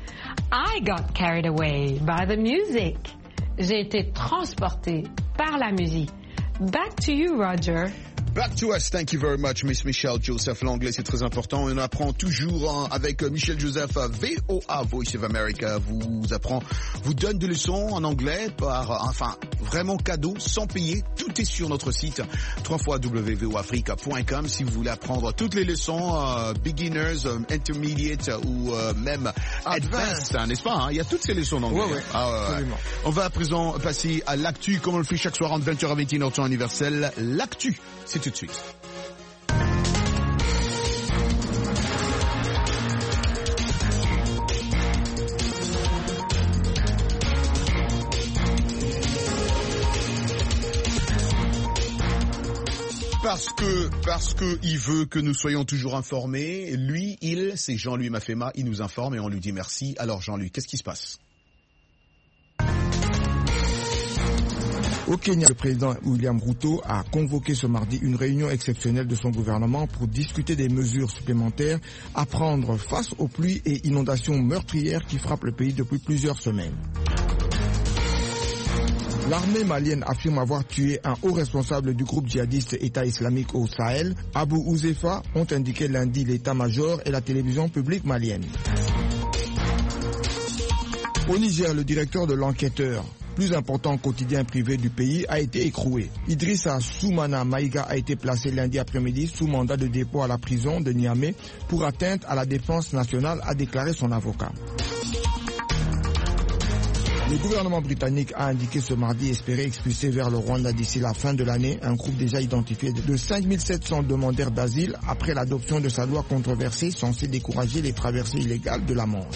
I got carried away by the music. J'ai été transporté par la musique. Back to you, Roger. Back to us. Thank you very much, Miss Michelle Joseph. L'anglais, c'est très important. On apprend toujours hein, avec Michel Joseph, V O A, Voice of America. Vous apprend, vous donne des leçons en anglais par, enfin, vraiment cadeau, sans payer. Tout est sur notre site, w w w point v o africa point com. Si vous voulez apprendre toutes les leçons, euh, beginners, euh, intermediate euh, ou euh, même advanced, hein, n'est-ce pas hein? Il y a toutes ces leçons en anglais. Ouais, ouais, ah, ouais, ouais. On va à présent passer à l'actu, comme on le fait chaque soir entre vingt heures et vingt et une heures, temps universel. L'actu, c'est tout de suite. Parce que, parce que il veut que nous soyons toujours informés. Lui, il, c'est Jean-Louis Mafema, il nous informe et on lui dit merci. Alors Jean-Louis, qu'est-ce qui se passe? Au Kenya, le président William Ruto a convoqué ce mardi une réunion exceptionnelle de son gouvernement pour discuter des mesures supplémentaires à prendre face aux pluies et inondations meurtrières qui frappent le pays depuis plusieurs semaines. L'armée malienne affirme avoir tué un haut responsable du groupe djihadiste État islamique au Sahel. Abu Ouzefa ont indiqué lundi l'état-major et la télévision publique malienne. Au Niger, le directeur de l'enquêteur, plus important quotidien privé du pays, a été écroué. Idrissa Soumana Maïga a été placé lundi après-midi sous mandat de dépôt à la prison de Niamey pour atteinte à la défense nationale, a déclaré son avocat. Le gouvernement britannique a indiqué ce mardi espérer expulser vers le Rwanda d'ici la fin de l'année un groupe déjà identifié de cinq mille sept cents demandeurs d'asile après l'adoption de sa loi controversée censée décourager les traversées illégales de la Manche.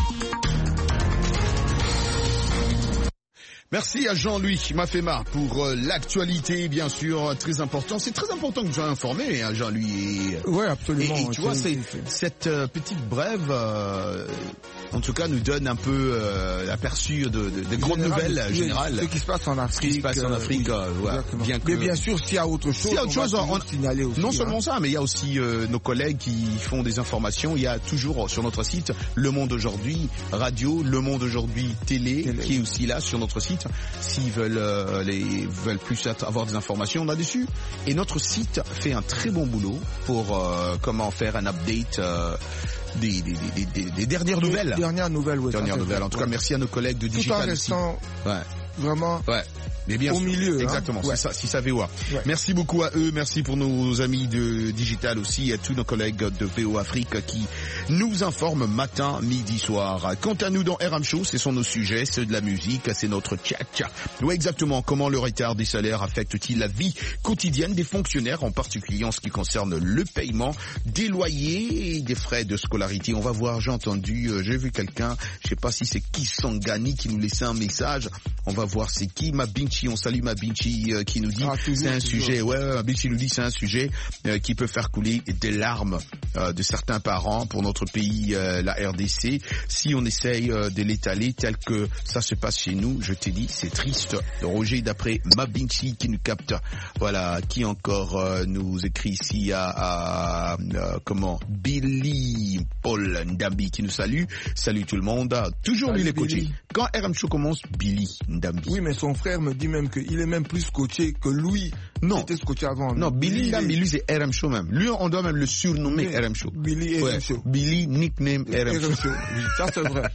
Merci à Jean-Louis Mafema pour euh, l'actualité, bien sûr, très important. C'est très important que je sois informé, hein, Jean-Louis. Oui, absolument. Et, et tu vois, c'est, cette euh, petite brève, euh, en tout cas, nous donne un peu euh, l'aperçu de, de, de grandes nouvelles oui, générales. Ce qui se passe en Afrique. Ce qui se passe en Afrique, euh, oui, euh, ouais, bien que... Mais bien sûr, s'il y a autre chose, s'il y a autre on chose, va on, signaler aussi. Non hein. seulement ça, mais il y a aussi euh, nos collègues qui font des informations. Il y a toujours sur notre site Le Monde Aujourd'hui Radio, Le Monde Aujourd'hui Télé, Télé. qui est aussi là sur notre site. S'ils veulent, euh, les, veulent plus avoir des informations là-dessus. Et notre site fait un très bon boulot pour euh, comment faire un update euh, des, des, des, des, des dernières nouvelles. Dernières nouvelles, oui. Dernières nouvelles. En tout cas, merci à nos collègues de Digital. Tout en restant ouais. vraiment ouais. Mais bien au sûr. milieu. Exactement, hein. c'est ouais. ça, si ça V O A. Ouais. Merci beaucoup à eux, merci pour nos amis de Digital aussi, et à tous nos collègues de V O Afrique qui nous informent matin, midi, soir. Quant à nous dans R M Show, ce sont nos sujets, c'est de la musique, c'est notre tchatcha. Oui, exactement, comment le retard des salaires affecte-t-il la vie quotidienne des fonctionnaires, en particulier en ce qui concerne le paiement des loyers et des frais de scolarité. On va voir, j'ai entendu, euh, j'ai vu quelqu'un, je sais pas si c'est Kisangani qui nous laissait un message, on va voir c'est qui, Mabinchi, on salue Mabinchi euh, qui nous dit, ah, toujours, c'est un toujours. sujet, ouais, Mabinchi nous dit c'est un sujet euh, qui peut faire couler des larmes euh, de certains parents pour notre pays, euh, la R D C, si on essaye euh, de l'étaler tel que ça se passe chez nous. Je t'ai dit, c'est triste. Roger, d'après Mabinchi qui nous capte, voilà, qui encore euh, nous écrit ici à, à, à comment, Billy Paul Ndambi qui nous salue, salut tout le monde, toujours lui les coachés. Quand R M Show commence, Billy Ndambi. Oui, mais son frère me dit même qu'il est même plus coaché que lui. Non. Était coaché avant. Non, Billy Ndambi, lui c'est R M Show même. Lui, on doit même le surnommer oui. R M Show. Billy ouais. R M Show. Billy nickname R M Show. Show. Oui, ça c'est vrai.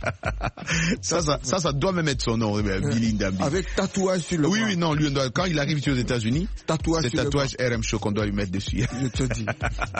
ça, ça, ça, ça doit même être son nom, ouais. Billy Ndambi. Avec tatouage sur le Oui, bras. oui, non, lui, on doit, quand il arrive ici aux États-Unis, tatouage c'est tatouage R M Show qu'on doit lui mettre dessus. Je te dis.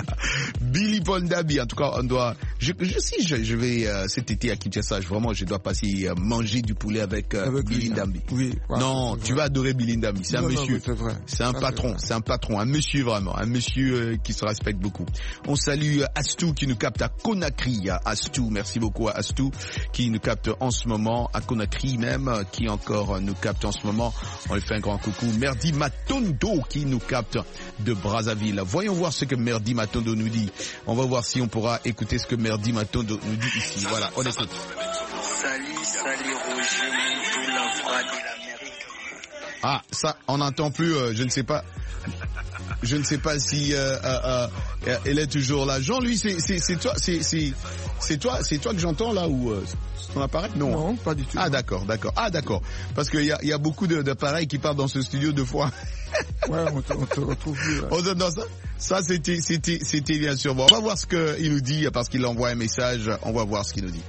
Billy Paul Ndambi, en tout cas, on doit, je, je si je, je vais, euh, cet été à Kinshasa, vraiment, je dois passer euh, manger du poulet avec, euh, avec Billy Ndambi. Oui. Ouais, non, tu vas adorer Billy Ndambi. C'est non, un monsieur. Non, c'est vrai. C'est un ça, patron. C'est, c'est un patron. Un monsieur vraiment. Un monsieur euh, qui se respecte beaucoup. On salue euh, Astou qui nous capte à Conakry. Astou, merci beaucoup à Astou qui nous capte en ce moment à Conakry même, euh, qui encore euh, nous capte en ce moment. On lui fait un grand coucou. Merdi Matondo qui nous capte de Brazzaville. Voyons voir ce que Merdi Matondo nous dit. On va voir si on pourra écouter ce que Merdi Matondo nous dit ici. Voilà, on écoute. Salut, salut Roger, la voix de l'Amérique. Ah, ça, on n'entend plus, euh, je ne sais pas. Je ne sais pas si euh, euh, euh, elle est toujours là. Jean, lui, c'est, c'est, c'est toi, c'est, c'est, c'est toi, c'est toi que j'entends là ou euh, ton appareil? Non, non, pas du tout. Ah d'accord, d'accord. Ah d'accord. Parce qu'il y a, il y a beaucoup de, d'appareils qui partent dans ce studio deux fois. Ouais, on te, on te retrouve plus. Ouais. On te, non, ça, ça c'était, c'était, c'était bien sûr bon. On va voir ce qu'il nous dit parce qu'il envoie un message. On va voir ce qu'il nous dit.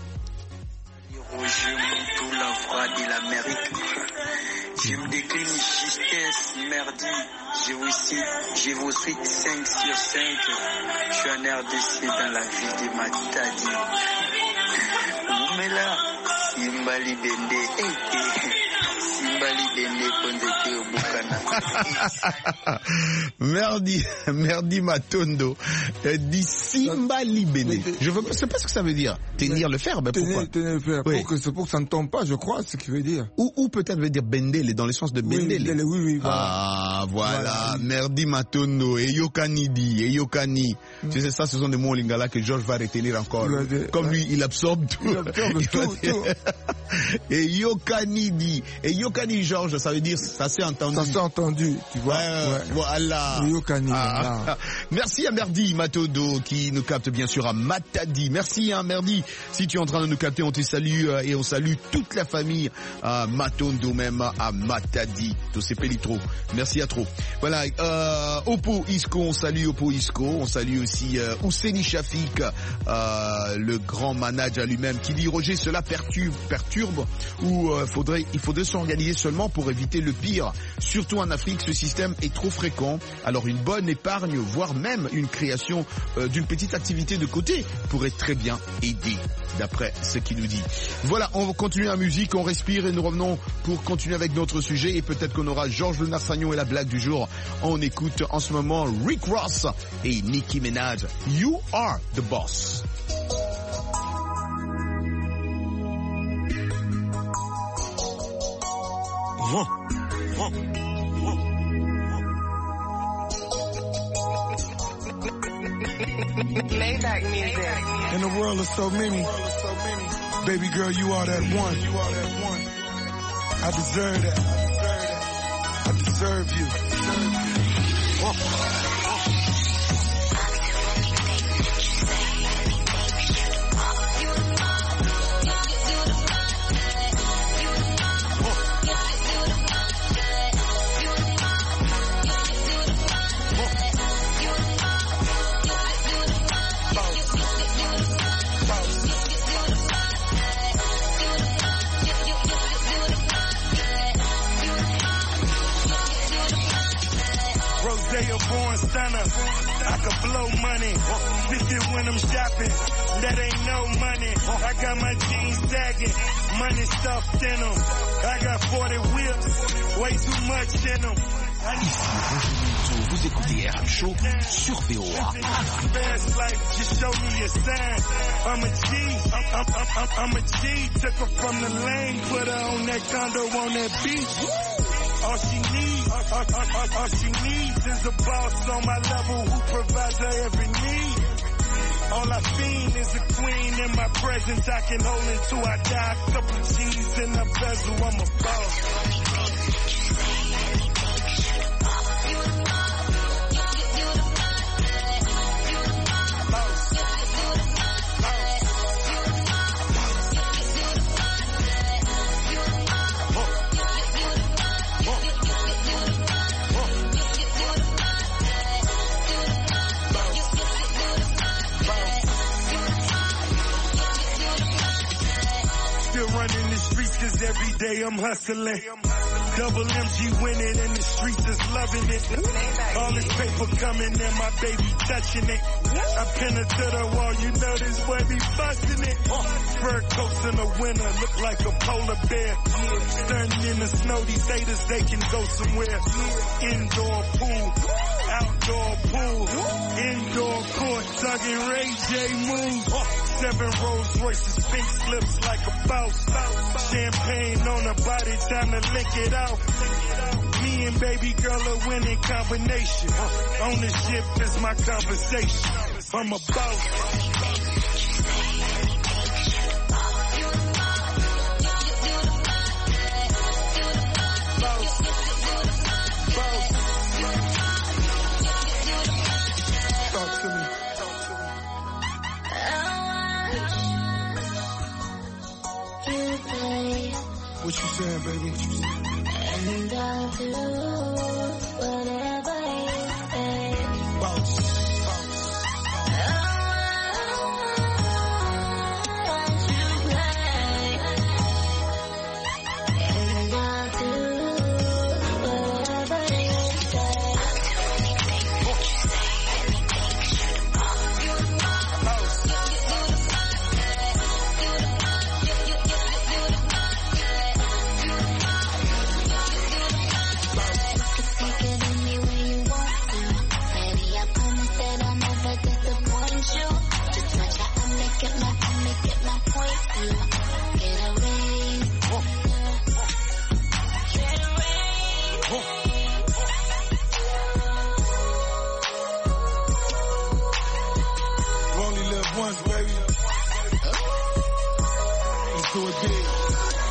Roger Moutou, la voix de l'Amérique. Je me décline justesse, merdi. Je vous suis, je vous suis cinq sur cinq. Je suis en R D C dans la ville de Matadi. Oumela, Simbali Bende, Simbali Bende Pondete Obukana. Merdi, Merdi Matondo, dit Simbali Bende. Je ne sais pas ce que ça veut dire. Tenir le fer, ben pourquoi? Tenir le fer, oui. pour que, c'est pour que ça ne tombe pas, je crois, ce qu'il veut dire. Ou, ou peut-être veut dire Bendele, dans le sens de Bendele. Oui, oui, oui. Voilà. Ah, voilà. voilà. Merdi Matondo, et Yokanidi, et Yokani. Mm. Tu sais, ça, ce sont des mots lingala que Georges va retenir encore. Comme ouais. lui, il absorbe tout. Il absorbe tout, tout. Et Yokanidi. Et Yokani, Georges, ça veut dire, ça s'est entendu. Ça s'est entendu, tu vois. Ouais, ouais. Voilà. Yokani. Ah. Merci à Merdi Matodo qui nous capte bien sûr à Matadi. Merci hein, Merdi. Si tu es en train de nous capter, on te salue euh, et on salue toute la famille à Matondo même à Matadi. Tous ces Pelitro. Merci à trop. Voilà. Euh, Oppo Isco, on salue Oppo Isco. On salue aussi euh, Ouseni Shafik, euh, le grand manager lui-même, qui dit Roger, cela perturbe, perturbe ou euh, faudrait, il faudrait s'organiser seulement pour éviter le pire. Surtout en Afrique, ce système est trop fréquent. Alors une bonne épargne, voire même une création euh, d'une petite activité de côté pourrait très bien aider, d'après ce qu'il nous dit. Voilà, on va continuer la musique, on respire et nous revenons pour continuer avec notre sujet et peut-être qu'on aura Georges Le Narsagnon et la blague du jour. On écoute en ce moment Rick Ross et Nicki Minaj. You are the boss. Huh. Huh. Maybach music. In a world of so many, baby girl, you are that one. I deserve that. I deserve you. Huh. Born stunner, I could blow money. This is when I'm shopping, that ain't no money. I got my jeans sagging, money stuffed in them. I got forty whips, way too much in them. Ici, vous écoutez R M Show sur V O A. Fast life, just show me a sign. I'm a G, I'm, I'm, I'm, I'm a G. Took her from the lane, put her on that condo on that beach. All she needs, all, all, all, all she needs is a boss on my level who provides her every need. All I fiend is a queen in my presence I can hold until I die. Couple G's in the bezel, I'm a boss. Every day I'm hustling. Double M G winning and the streets is loving it. All this paper coming and my baby touching it. I pin her to the wall, you know this boy be busting it. Fur coats in the winter look like a polar bear. Standing in the snow, these haters, they can go somewhere. Indoor pool, outdoor pool, indoor court, tugging Ray J moves. Seven Rolls Royces, pink slips like a boss. Champagne on her body, time to lick it out. Me and baby girl a winning combination. Ownership is my conversation. I'm a boss. What you saying, baby? What you saying? And I'll do whatever you say. Boss. Once, baby. Let's do it big.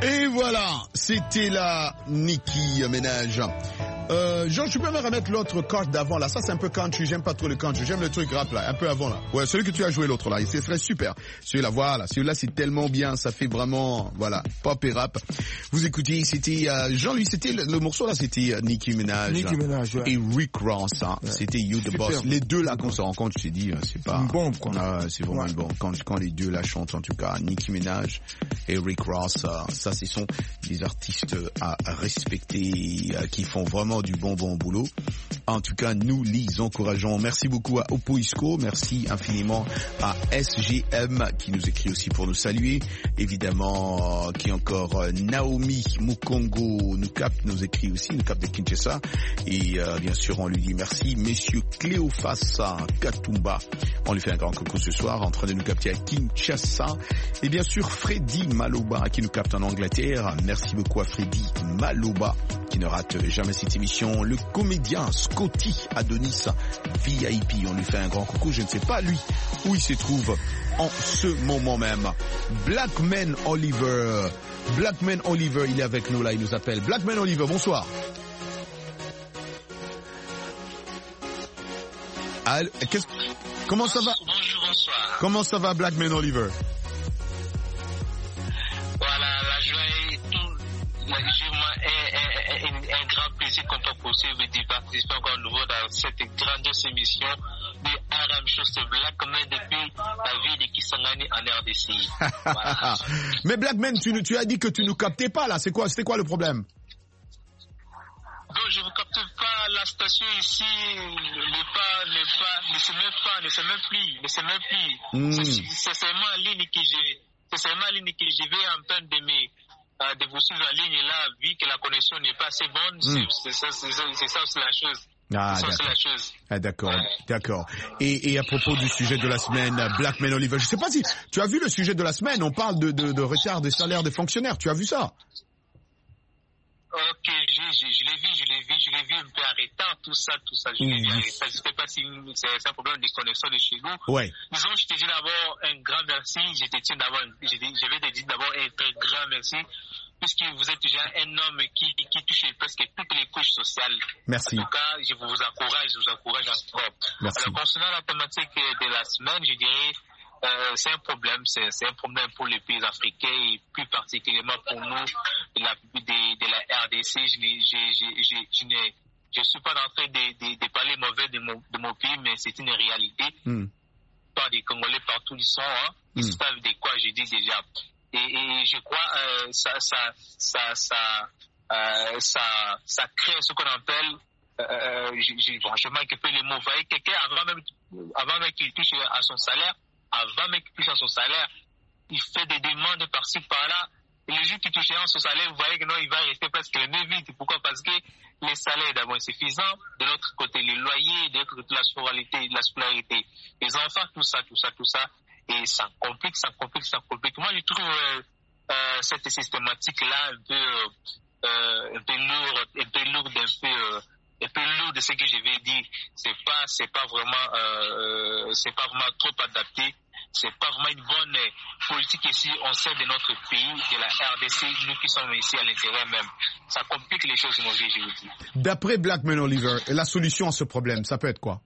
Et voilà, c'était la Nicki Minaj. Euh, Jean, tu peux me remettre l'autre corde d'avant là. Ça c'est un peu country, j'aime pas trop le country, j'aime le truc rap là, un peu avant là. Ouais, celui que tu as joué l'autre là, c'est très super. Celui-là, voilà, celui-là c'est tellement bien, ça fait vraiment, voilà, pop et rap. Vous écoutez, c'était euh, Jean-Louis, c'était le, le morceau là, c'était euh, Nicki Minaj, Nicki Minaj ouais. et Rick Ross, hein. Ouais. C'était You the Super. Boss. Les deux là qu'on se rencontre, je t'ai dit, c'est pas une bombe quoi. Ah, c'est vraiment ouais. une bombe. Quand, quand les deux la chantent en tout cas, Nicki Minaj et Rick Ross, euh, ça ce sont des artistes à respecter, euh, qui font vraiment du bon bon boulot. En tout cas, nous les encourageons. Merci beaucoup à Oppo Isco, merci infiniment à S G M qui nous écrit aussi pour nous saluer. Évidemment, euh, qui est encore euh, Naomi Mukongo nous capte, nous écrit aussi, nous capte de Kinshasa. Et euh, bien sûr, on lui dit merci. Monsieur Cléophas Katumba, on lui fait un grand coucou ce soir, en train de nous capter à Kinshasa. Et bien sûr, Freddy Maloba qui nous capte en Angleterre. Merci beaucoup à Freddy Maloba qui ne rate jamais cette émission. Le comédien Scotty Adonis V I P, on lui fait un grand coucou. Je ne sais pas lui où il se trouve en ce moment même. Blackman Oliver, Blackman Oliver, il est avec nous là, il nous appelle. Blackman Oliver, bonsoir. Allô, qu'est-ce... Comment ça va? Bonjour, bonsoir. Comment ça va, Blackman Oliver? Voilà, la joie est tout, est, est, est, est un grand plaisir qu'on peut poursuivre de participer encore à nouveau dans cette grandiose émission de R M Show, c'est Blackman depuis la ville de Kisangani en R D C. Voilà. Mais Blackman, tu, tu as dit que tu nous captais pas là, c'est quoi, c'était quoi le problème? Donc je ne vous capte pas, la station ici n'est pas, n'est pas, ne se met pas, ne se met plus, ne se met plus. Mm. C'est, c'est seulement en ligne que je, c'est seulement en ligne que je vais en train de me, euh, de vous suivre en ligne là, vu que la connexion n'est pas assez bonne, mm. c'est, c'est, c'est, c'est, c'est ça c'est la chose. Ah, c'est ça d'accord. c'est la chose. Ah, d'accord, ouais. d'accord. Et, et à propos du sujet de la semaine, Blackman Oliver, je sais pas si tu as vu le sujet de la semaine, on parle de, de, de retard des salaires des fonctionnaires, tu as vu ça? Ok, je, je, je l'ai vu, je l'ai vu, je l'ai vu un peu arrêtant, tout ça, tout ça, je l'ai vu arrêtant. Je ne sais pas si c'est, c'est un problème de connexion de chez nous. Ouais. Disons, je te dis d'abord un grand merci, je te tiens d'abord, je, je vais te dire d'abord un très grand merci, puisque vous êtes déjà un homme qui, qui touche presque toutes les couches sociales. Merci. En tout cas, je vous encourage, je vous encourage encore. Merci. Alors, concernant la thématique de la semaine, je dirais, Euh, c'est un problème, c'est, c'est un problème pour les pays africains et plus particulièrement pour nous, de la, de, de la R D C. Je ne je, je, je, je, je, je suis pas en train de, de, de parler mauvais de mon, de mon pays, mais c'est une réalité. Mm. Pas des Congolais partout ils sont, hein, ils mm. savent de quoi je dis déjà. Et, et je crois euh, ça, ça, ça, ça, euh, ça, ça crée ce qu'on appelle euh, je, je, franchement, que peut les mots. Vous voyez, quelqu'un avant même, avant même qu'il touche à son salaire, avant même qu'il touche à son salaire, il fait des demandes par-ci, par-là. Et le jour qu'il touche à son salaire, vous voyez que non, il va rester presque le même vide. Pourquoi? Parce que les salaires d'abord insuffisants, de l'autre côté les loyers, de l'autre côté la scolarité, la scolarité, les enfants, tout ça, tout ça, tout ça. Et ça complique, ça complique, ça complique. Moi, je trouve euh, euh, cette systématique-là un peu, euh, un peu lourde, un peu lourde, un peu... Euh, un peu lourd de ce que je vais dire. C'est pas, c'est pas vraiment, euh, c'est pas vraiment trop adapté. C'est pas vraiment une bonne politique ici, on sait de notre pays, de la R D C, nous qui sommes ici à l'intérieur même. Ça complique les choses, mon vieux, je vous dis. D'après Blackman Oliver, la solution à ce problème, ça peut être quoi?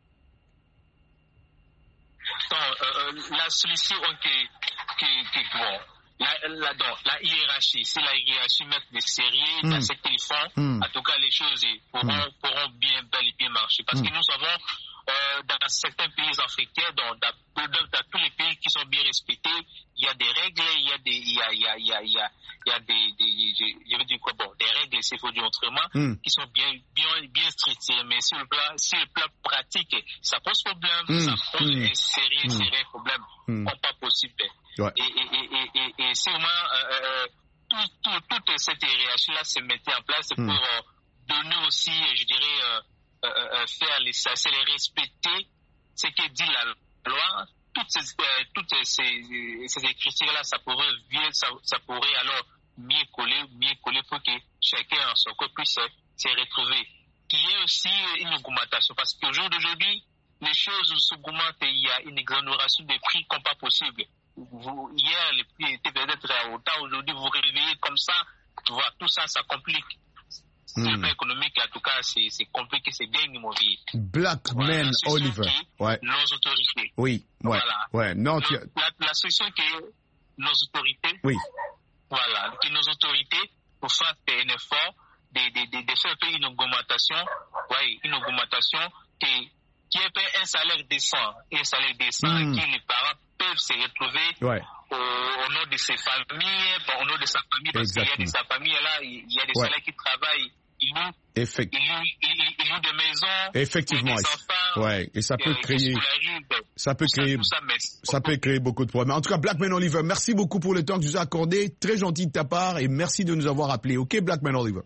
Donc, euh, la solution que, que, que bon, La, la, donc, la hiérarchie, si la hiérarchie met des sérieux mm. dans ces téléphones, mm. en tout cas les choses pourront, mm. pourront bien, bel et bien marcher. Parce mm. que nous savons, euh, dans certains pays africains, dans, dans, dans, dans tous les pays qui sont bien respectés, il y a des règles, il y a des, il y a, il y a, il y a, il y a, il y a des, des je, je veux dire quoi, bon, des règles, s'il faut dire autrement, mm. qui sont bien, bien, bien strictes. Mais sur le plan, sur le plan pratique, ça pose problème, mm. ça pose mm. un sérieux, mm. sérieux problème, mm. pas possible. Ouais. Et, et, et, et, et si vraiment euh, tout, tout, toute cette hiérarchie-là se mettait en place mm. pour euh, donner aussi, je dirais, euh, euh, faire les c'est les respecter, ce que dit la loi, toutes ces, euh, toutes ces, ces écritures-là, ça pourrait, ça, ça pourrait alors mieux coller, mieux coller pour que chacun en son corps puisse se retrouver. Qu'il y ait aussi une augmentation, parce qu'au jour d'aujourd'hui, les choses s'augmentent et il y a une exonération des prix comme pas possible. vous, hier, les prix étaient peut-être à hauteur, aujourd'hui, vous réveillez comme ça, tu vois, tout ça, ça complique. Sur le plan économique, en tout cas, c'est, c'est compliqué, c'est bien immobilier. Black voilà, Man Oliver. Ouais. Nos autorités. Oui, ouais. Voilà. Ouais, non, le, tu... la, la solution que nos autorités. Oui. Voilà, que nos autorités, pour faire un effort, de, de, de, de faire une augmentation, ouais, une augmentation qui, qui ait un salaire décent, un salaire décent, mm. que les parents peuvent se retrouver ouais. au, au nom de ses familles, au nom de sa famille, parce qu'il y a de sa famille là, il y a des ouais. salaires qui travaillent, ils louent, Effect... ils louent, ils, ils louent des maisons, effectivement, des enfants, ouais, et ça peut euh, créer, ça peut créer, ça, ça, ça peut créer beaucoup de problèmes. En tout cas, Black Man Oliver, merci beaucoup pour le temps que tu nous as accordé, très gentil de ta part, et merci de nous avoir appelé. Ok, Black Man Oliver.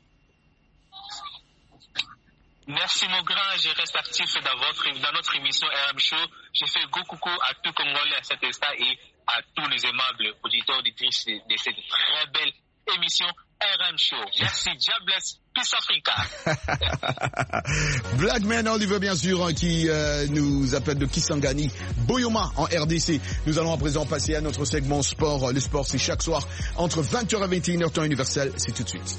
Merci mon grand, je reste actif dans, votre, dans notre émission R M Show. Je fais gros coucou à tout Congolais à cet instant et à tous les aimables auditeurs auditrices de cette très belle émission R M Show. Merci, God bless, Peace Africa. Black Man Oliver, bien sûr, qui euh, nous appelle de Kisangani, Boyoma en R D C. Nous allons à présent passer à notre segment sport. Le sport, c'est chaque soir entre vingt heures et vingt et une heures temps universel. C'est tout de suite.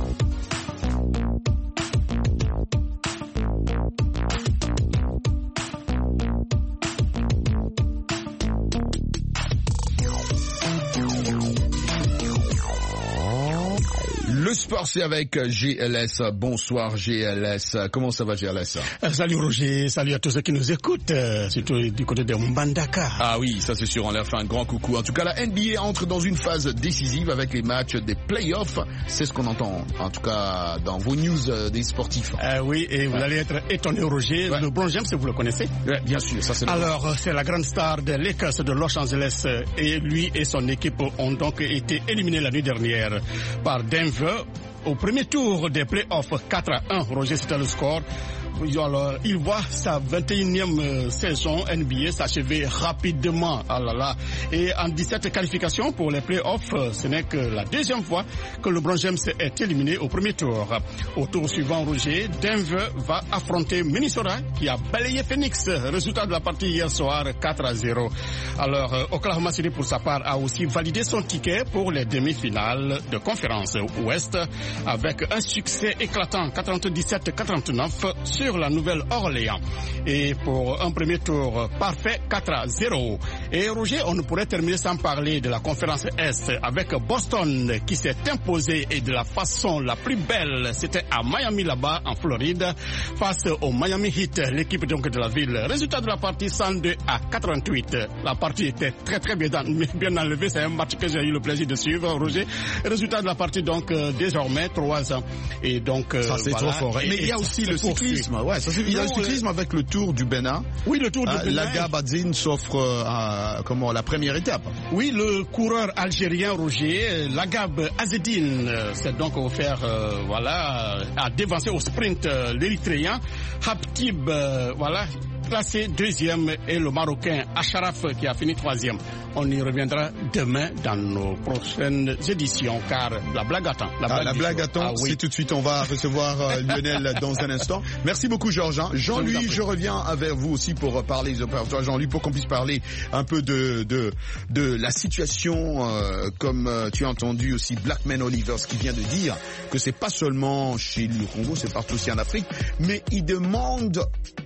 Le sport, c'est avec G L S. Bonsoir G L S. Comment ça va G L S? euh, Salut Roger, salut à tous ceux qui nous écoutent, euh, surtout du côté de Mbandaka. Ah oui, ça c'est sûr, on leur fait un grand coucou. En tout cas, la N B A entre dans une phase décisive avec les matchs des playoffs. C'est ce qu'on entend, en tout cas, dans vos news euh, des sportifs. Euh, oui, et vous ouais. allez être étonné Roger. Ouais. LeBron James, vous le connaissez? Ouais, bien sûr, ça c'est le Alors, bon. C'est la grande star des Lakers de Los Angeles et lui et son équipe ont donc été éliminés la nuit dernière par Denver au premier tour des playoffs. Quatre à un, Roger, c'était le score. Alors, il voit sa vingt et unième saison N B A s'achever rapidement. Ah là là. Et en dix-sept qualifications pour les playoffs, ce n'est que la deuxième fois que LeBron James est éliminé au premier tour. Au tour suivant, Roger, Denver va affronter Minnesota qui a balayé Phoenix. Résultat de la partie hier soir, quatre à zéro. Alors, Oklahoma City, pour sa part, a aussi validé son ticket pour les demi-finales de conférence Ouest avec un succès éclatant, quatre-vingt-dix-sept à quatre-vingt-neuf sur la Nouvelle-Orléans. Et pour un premier tour parfait, quatre à zéro. Et Roger, on ne pourrait terminer sans parler de la conférence Est avec Boston qui s'est imposé et de la façon la plus belle. C'était à Miami là-bas, en Floride, face au Miami Heat, l'équipe donc de la ville. Résultat de la partie cent deux à quatre-vingt-huit. La partie était très très bien, bien enlevée. C'est un match que j'ai eu le plaisir de suivre, Roger. Résultat de la partie donc euh, désormais trois ans. Et donc euh, ça c'est voilà. trop fort. Et, Mais il y a aussi le cyclisme. Ouais, ça, il y a le cyclisme avec le Tour du Bénin. Oui, le Tour du euh, Bénin. Lagab Adzine s'offre euh, comment la première étape. Oui, le coureur algérien Roger Lagab Azzedine s'est donc offert, euh, voilà, à dévancer au sprint euh, l'Érythréen Habib, euh, voilà, classé deuxième, et le Marocain Acharaf qui a fini troisième. On y reviendra demain dans nos prochaines éditions, car la blague attend. La blague, ah, la blague attend, ah, oui. C'est tout de suite, on va recevoir euh, Lionel dans un instant. Merci beaucoup Georges. Jean-Louis, je reviens vers vous aussi pour parler, toi Jean-Louis, pour qu'on puisse parler un peu de de, de la situation, euh, comme euh, tu as entendu aussi Black Man Oliver, qui vient de dire que c'est pas seulement chez le Congo, c'est partout aussi en Afrique, mais il demande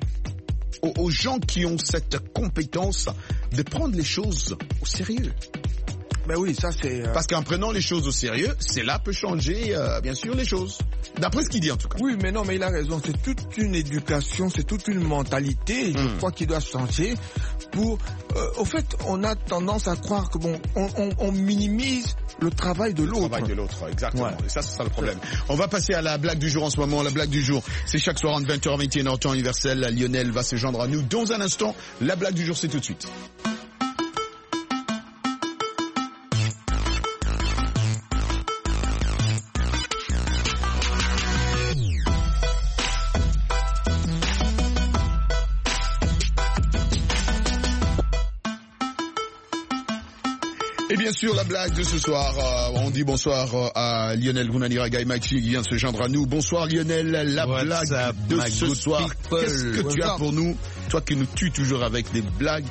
aux, aux gens qui ont cette compétence de prendre les choses au sérieux. Ben oui, ça c'est... Euh... Parce qu'en prenant les choses au sérieux, cela peut changer, euh, bien sûr, les choses. D'après ce qu'il dit, en tout cas. Oui, mais non, mais il a raison. C'est toute une éducation, c'est toute une mentalité, et je mmh. crois qu'il doit changer pour... Euh, au fait, on a tendance à croire que, bon, on, on, on minimise le travail de l'autre. Le travail de l'autre, exactement. Ouais. Et ça, c'est ça le problème. On va passer à la blague du jour en ce moment. La blague du jour, c'est chaque soir entre vingt heures et vingt et une heures temps universel. Lionel va se joindre à nous dans un instant. La blague du jour, c'est tout de suite. Et bien sûr, la blague de ce soir, euh, on dit bonsoir euh, à Lionel Runanira Gaïmachi qui vient de se joindre à nous. Bonsoir Lionel, la What's blague up, de ce soir. Qu'est-ce que What's tu up? as pour nous? Toi qui nous tues toujours avec des blagues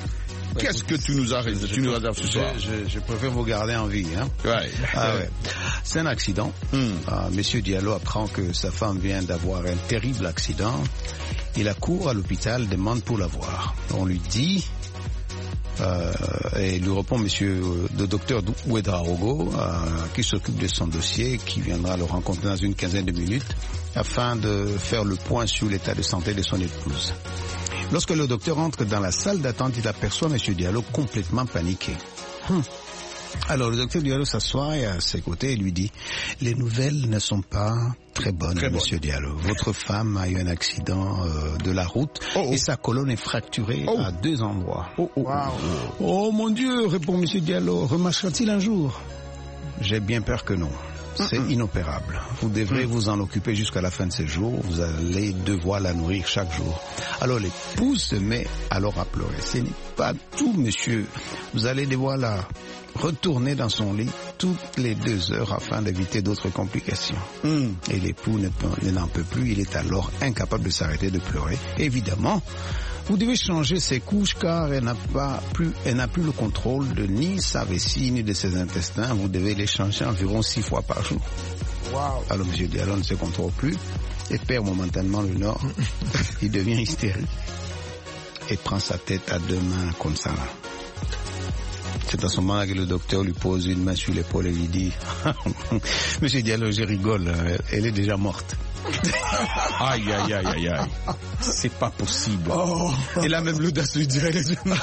Qu'est-ce que tu nous as tu nous réserves ce soir? je, je, je préfère vous garder en vie. Hein. Ouais. Ah ouais. C'est un accident. Mm. Ah, Monsieur Diallo apprend que sa femme vient d'avoir un terrible accident. Il accourt à l'hôpital, demande pour la voir. On lui dit... Euh, et lui répond monsieur le docteur Ouedraogo euh, qui s'occupe de son dossier, qui viendra le rencontrer dans une quinzaine de minutes afin de faire le point sur l'état de santé de son épouse. Lorsque le docteur entre dans la salle d'attente, il aperçoit monsieur Diallo complètement paniqué. Hum. Alors le docteur Diallo s'assoit et à ses côtés et lui dit « Les nouvelles ne sont pas très bonnes, très monsieur bonne. Diallo. Votre femme a eu un accident euh, de la route oh, oh. et sa colonne est fracturée oh. à deux endroits. Oh, oh, wow. oh. oh mon Dieu, répond monsieur Diallo, remarchera-t-il un jour? J'ai bien peur que non. C'est mm-hmm. inopérable. Vous devrez mm. vous en occuper jusqu'à la fin de ses jours. Vous allez devoir la nourrir chaque jour. » Alors l'épouse se met alors à pleurer. Ce n'est pas tout, monsieur. Vous allez devoir la retourner dans son lit toutes les deux heures afin d'éviter d'autres complications. Mm. Et l'époux ne peut, n'en peut plus. Il est alors incapable de s'arrêter de pleurer. Évidemment, vous devez changer ses couches car elle n'a pas plus, elle n'a plus le contrôle de ni sa vessie ni de ses intestins. Vous devez les changer environ six fois par jour. Wow. Alors monsieur Diallo ne se contrôle plus et perd momentanément le nord. Il devient hystérique et prend sa tête à deux mains comme ça. C'est à ce moment-là que le docteur lui pose une main sur l'épaule et lui dit « Monsieur Diallo, je rigole, elle est déjà morte. » Aïe, aïe, aïe, aïe, aïe. C'est pas possible. Oh. Et là, même l'audace lui dirait les non.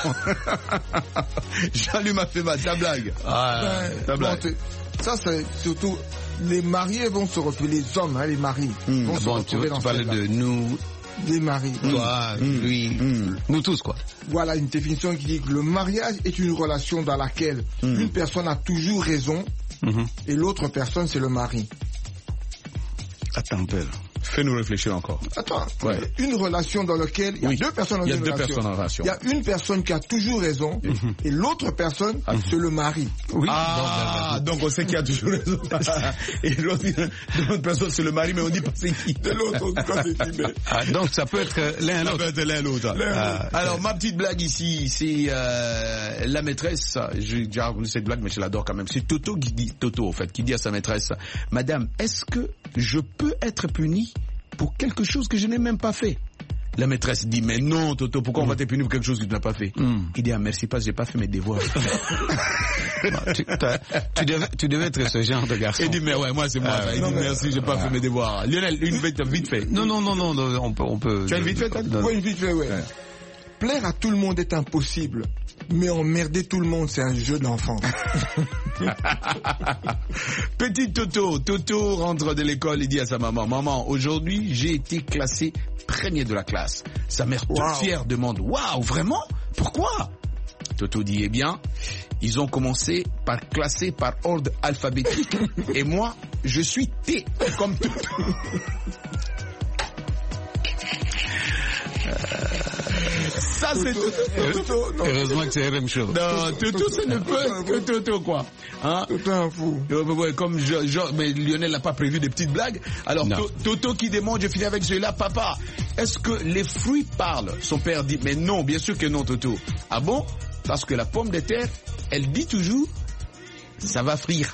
Jean-Luc m'a fait mal, ta blague. Ah, ouais, ta blague. Bon, ça, c'est surtout, les mariés vont se retrouver, les hommes, hein, les maris. Mmh. Vont bon, se retrouver tu, dans tu parlais de nous. Les maris. Toi, mmh. lui, mmh. nous tous, quoi. Voilà une définition qui dit que le mariage est une relation dans laquelle mmh. une personne a toujours raison mmh. et l'autre personne, c'est le mari. Attends un peu. Fais-nous réfléchir encore. Attends, ouais. Une relation dans laquelle il y a oui. deux personnes dans il y a une deux relation. Personnes en relation. Il y a une personne qui a toujours raison mm-hmm. et l'autre personne, mm-hmm. c'est le mari. Oui. Ah, donc, donc on sait qui a toujours raison. Et l'autre, l'autre personne, c'est le mari, mais on dit pas c'est qui. De l'autre, on dit pas c'est qui. Mais... Ah, donc ça peut être l'un l'autre. Ça peut être l'un l'autre. Ah, alors, ma petite blague ici, c'est euh, la maîtresse. J'ai déjà reconnu cette blague, mais je l'adore quand même. C'est Toto qui dit, Toto, en fait, qui dit à sa maîtresse, Madame, est-ce que je peux être puni pour quelque chose que je n'ai même pas fait? La maîtresse dit, mais non, Toto, pourquoi mm. on va te punir pour quelque chose que tu n'as pas fait? mm. Il dit, ah merci, parce que j'ai pas fait mes devoirs. Non, tu, tu, devais, tu devais être ce genre de garçon. Il dit, mais ouais, moi c'est moi. Ah, il non, dit, mais... merci, j'ai pas ah. fait mes devoirs. Lionel, une vite, vite fait. Non, non, non, non, non, on peut, on peut. Tu as une vite fait, Oui, une vite fait, ouais. ouais. Plaire à tout le monde est impossible, mais emmerder tout le monde, c'est un jeu d'enfant. Petit Toto, Toto rentre de l'école et dit à sa maman, maman, aujourd'hui, j'ai été classé premier de la classe. Sa mère, toute wow. fière, demande, waouh, vraiment? Pourquoi? Toto dit, eh bien, ils ont commencé par classer par ordre alphabétique, et moi, je suis T, comme Toto. Ça, c'est Toto. Heureusement que c'est R M Show. Non, Toto, ce ne peut que Toto, quoi. Hein? Toto un fou. Comme je, je, mais Lionel n'a pas prévu des petites blagues. Alors, to, Toto qui demande, je finis avec celui-là, papa, est-ce que les fruits parlent? Son père dit, mais non, bien sûr que non, Toto. Ah bon? Parce que la pomme de terre, elle dit toujours, ça va frire.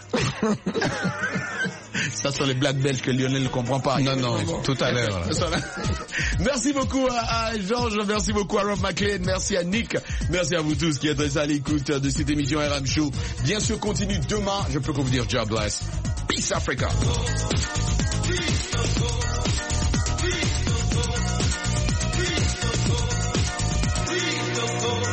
Ça sont les blagues belges que Lionel ne comprend pas. Non, non, tout à l'heure. Merci beaucoup à, à Georges, merci beaucoup à Rob McLean, merci à Nick, merci à vous tous qui êtes à l'écoute de cette émission R M Show. Bien sûr, continue demain, je peux vous dire, God bless. Peace Africa.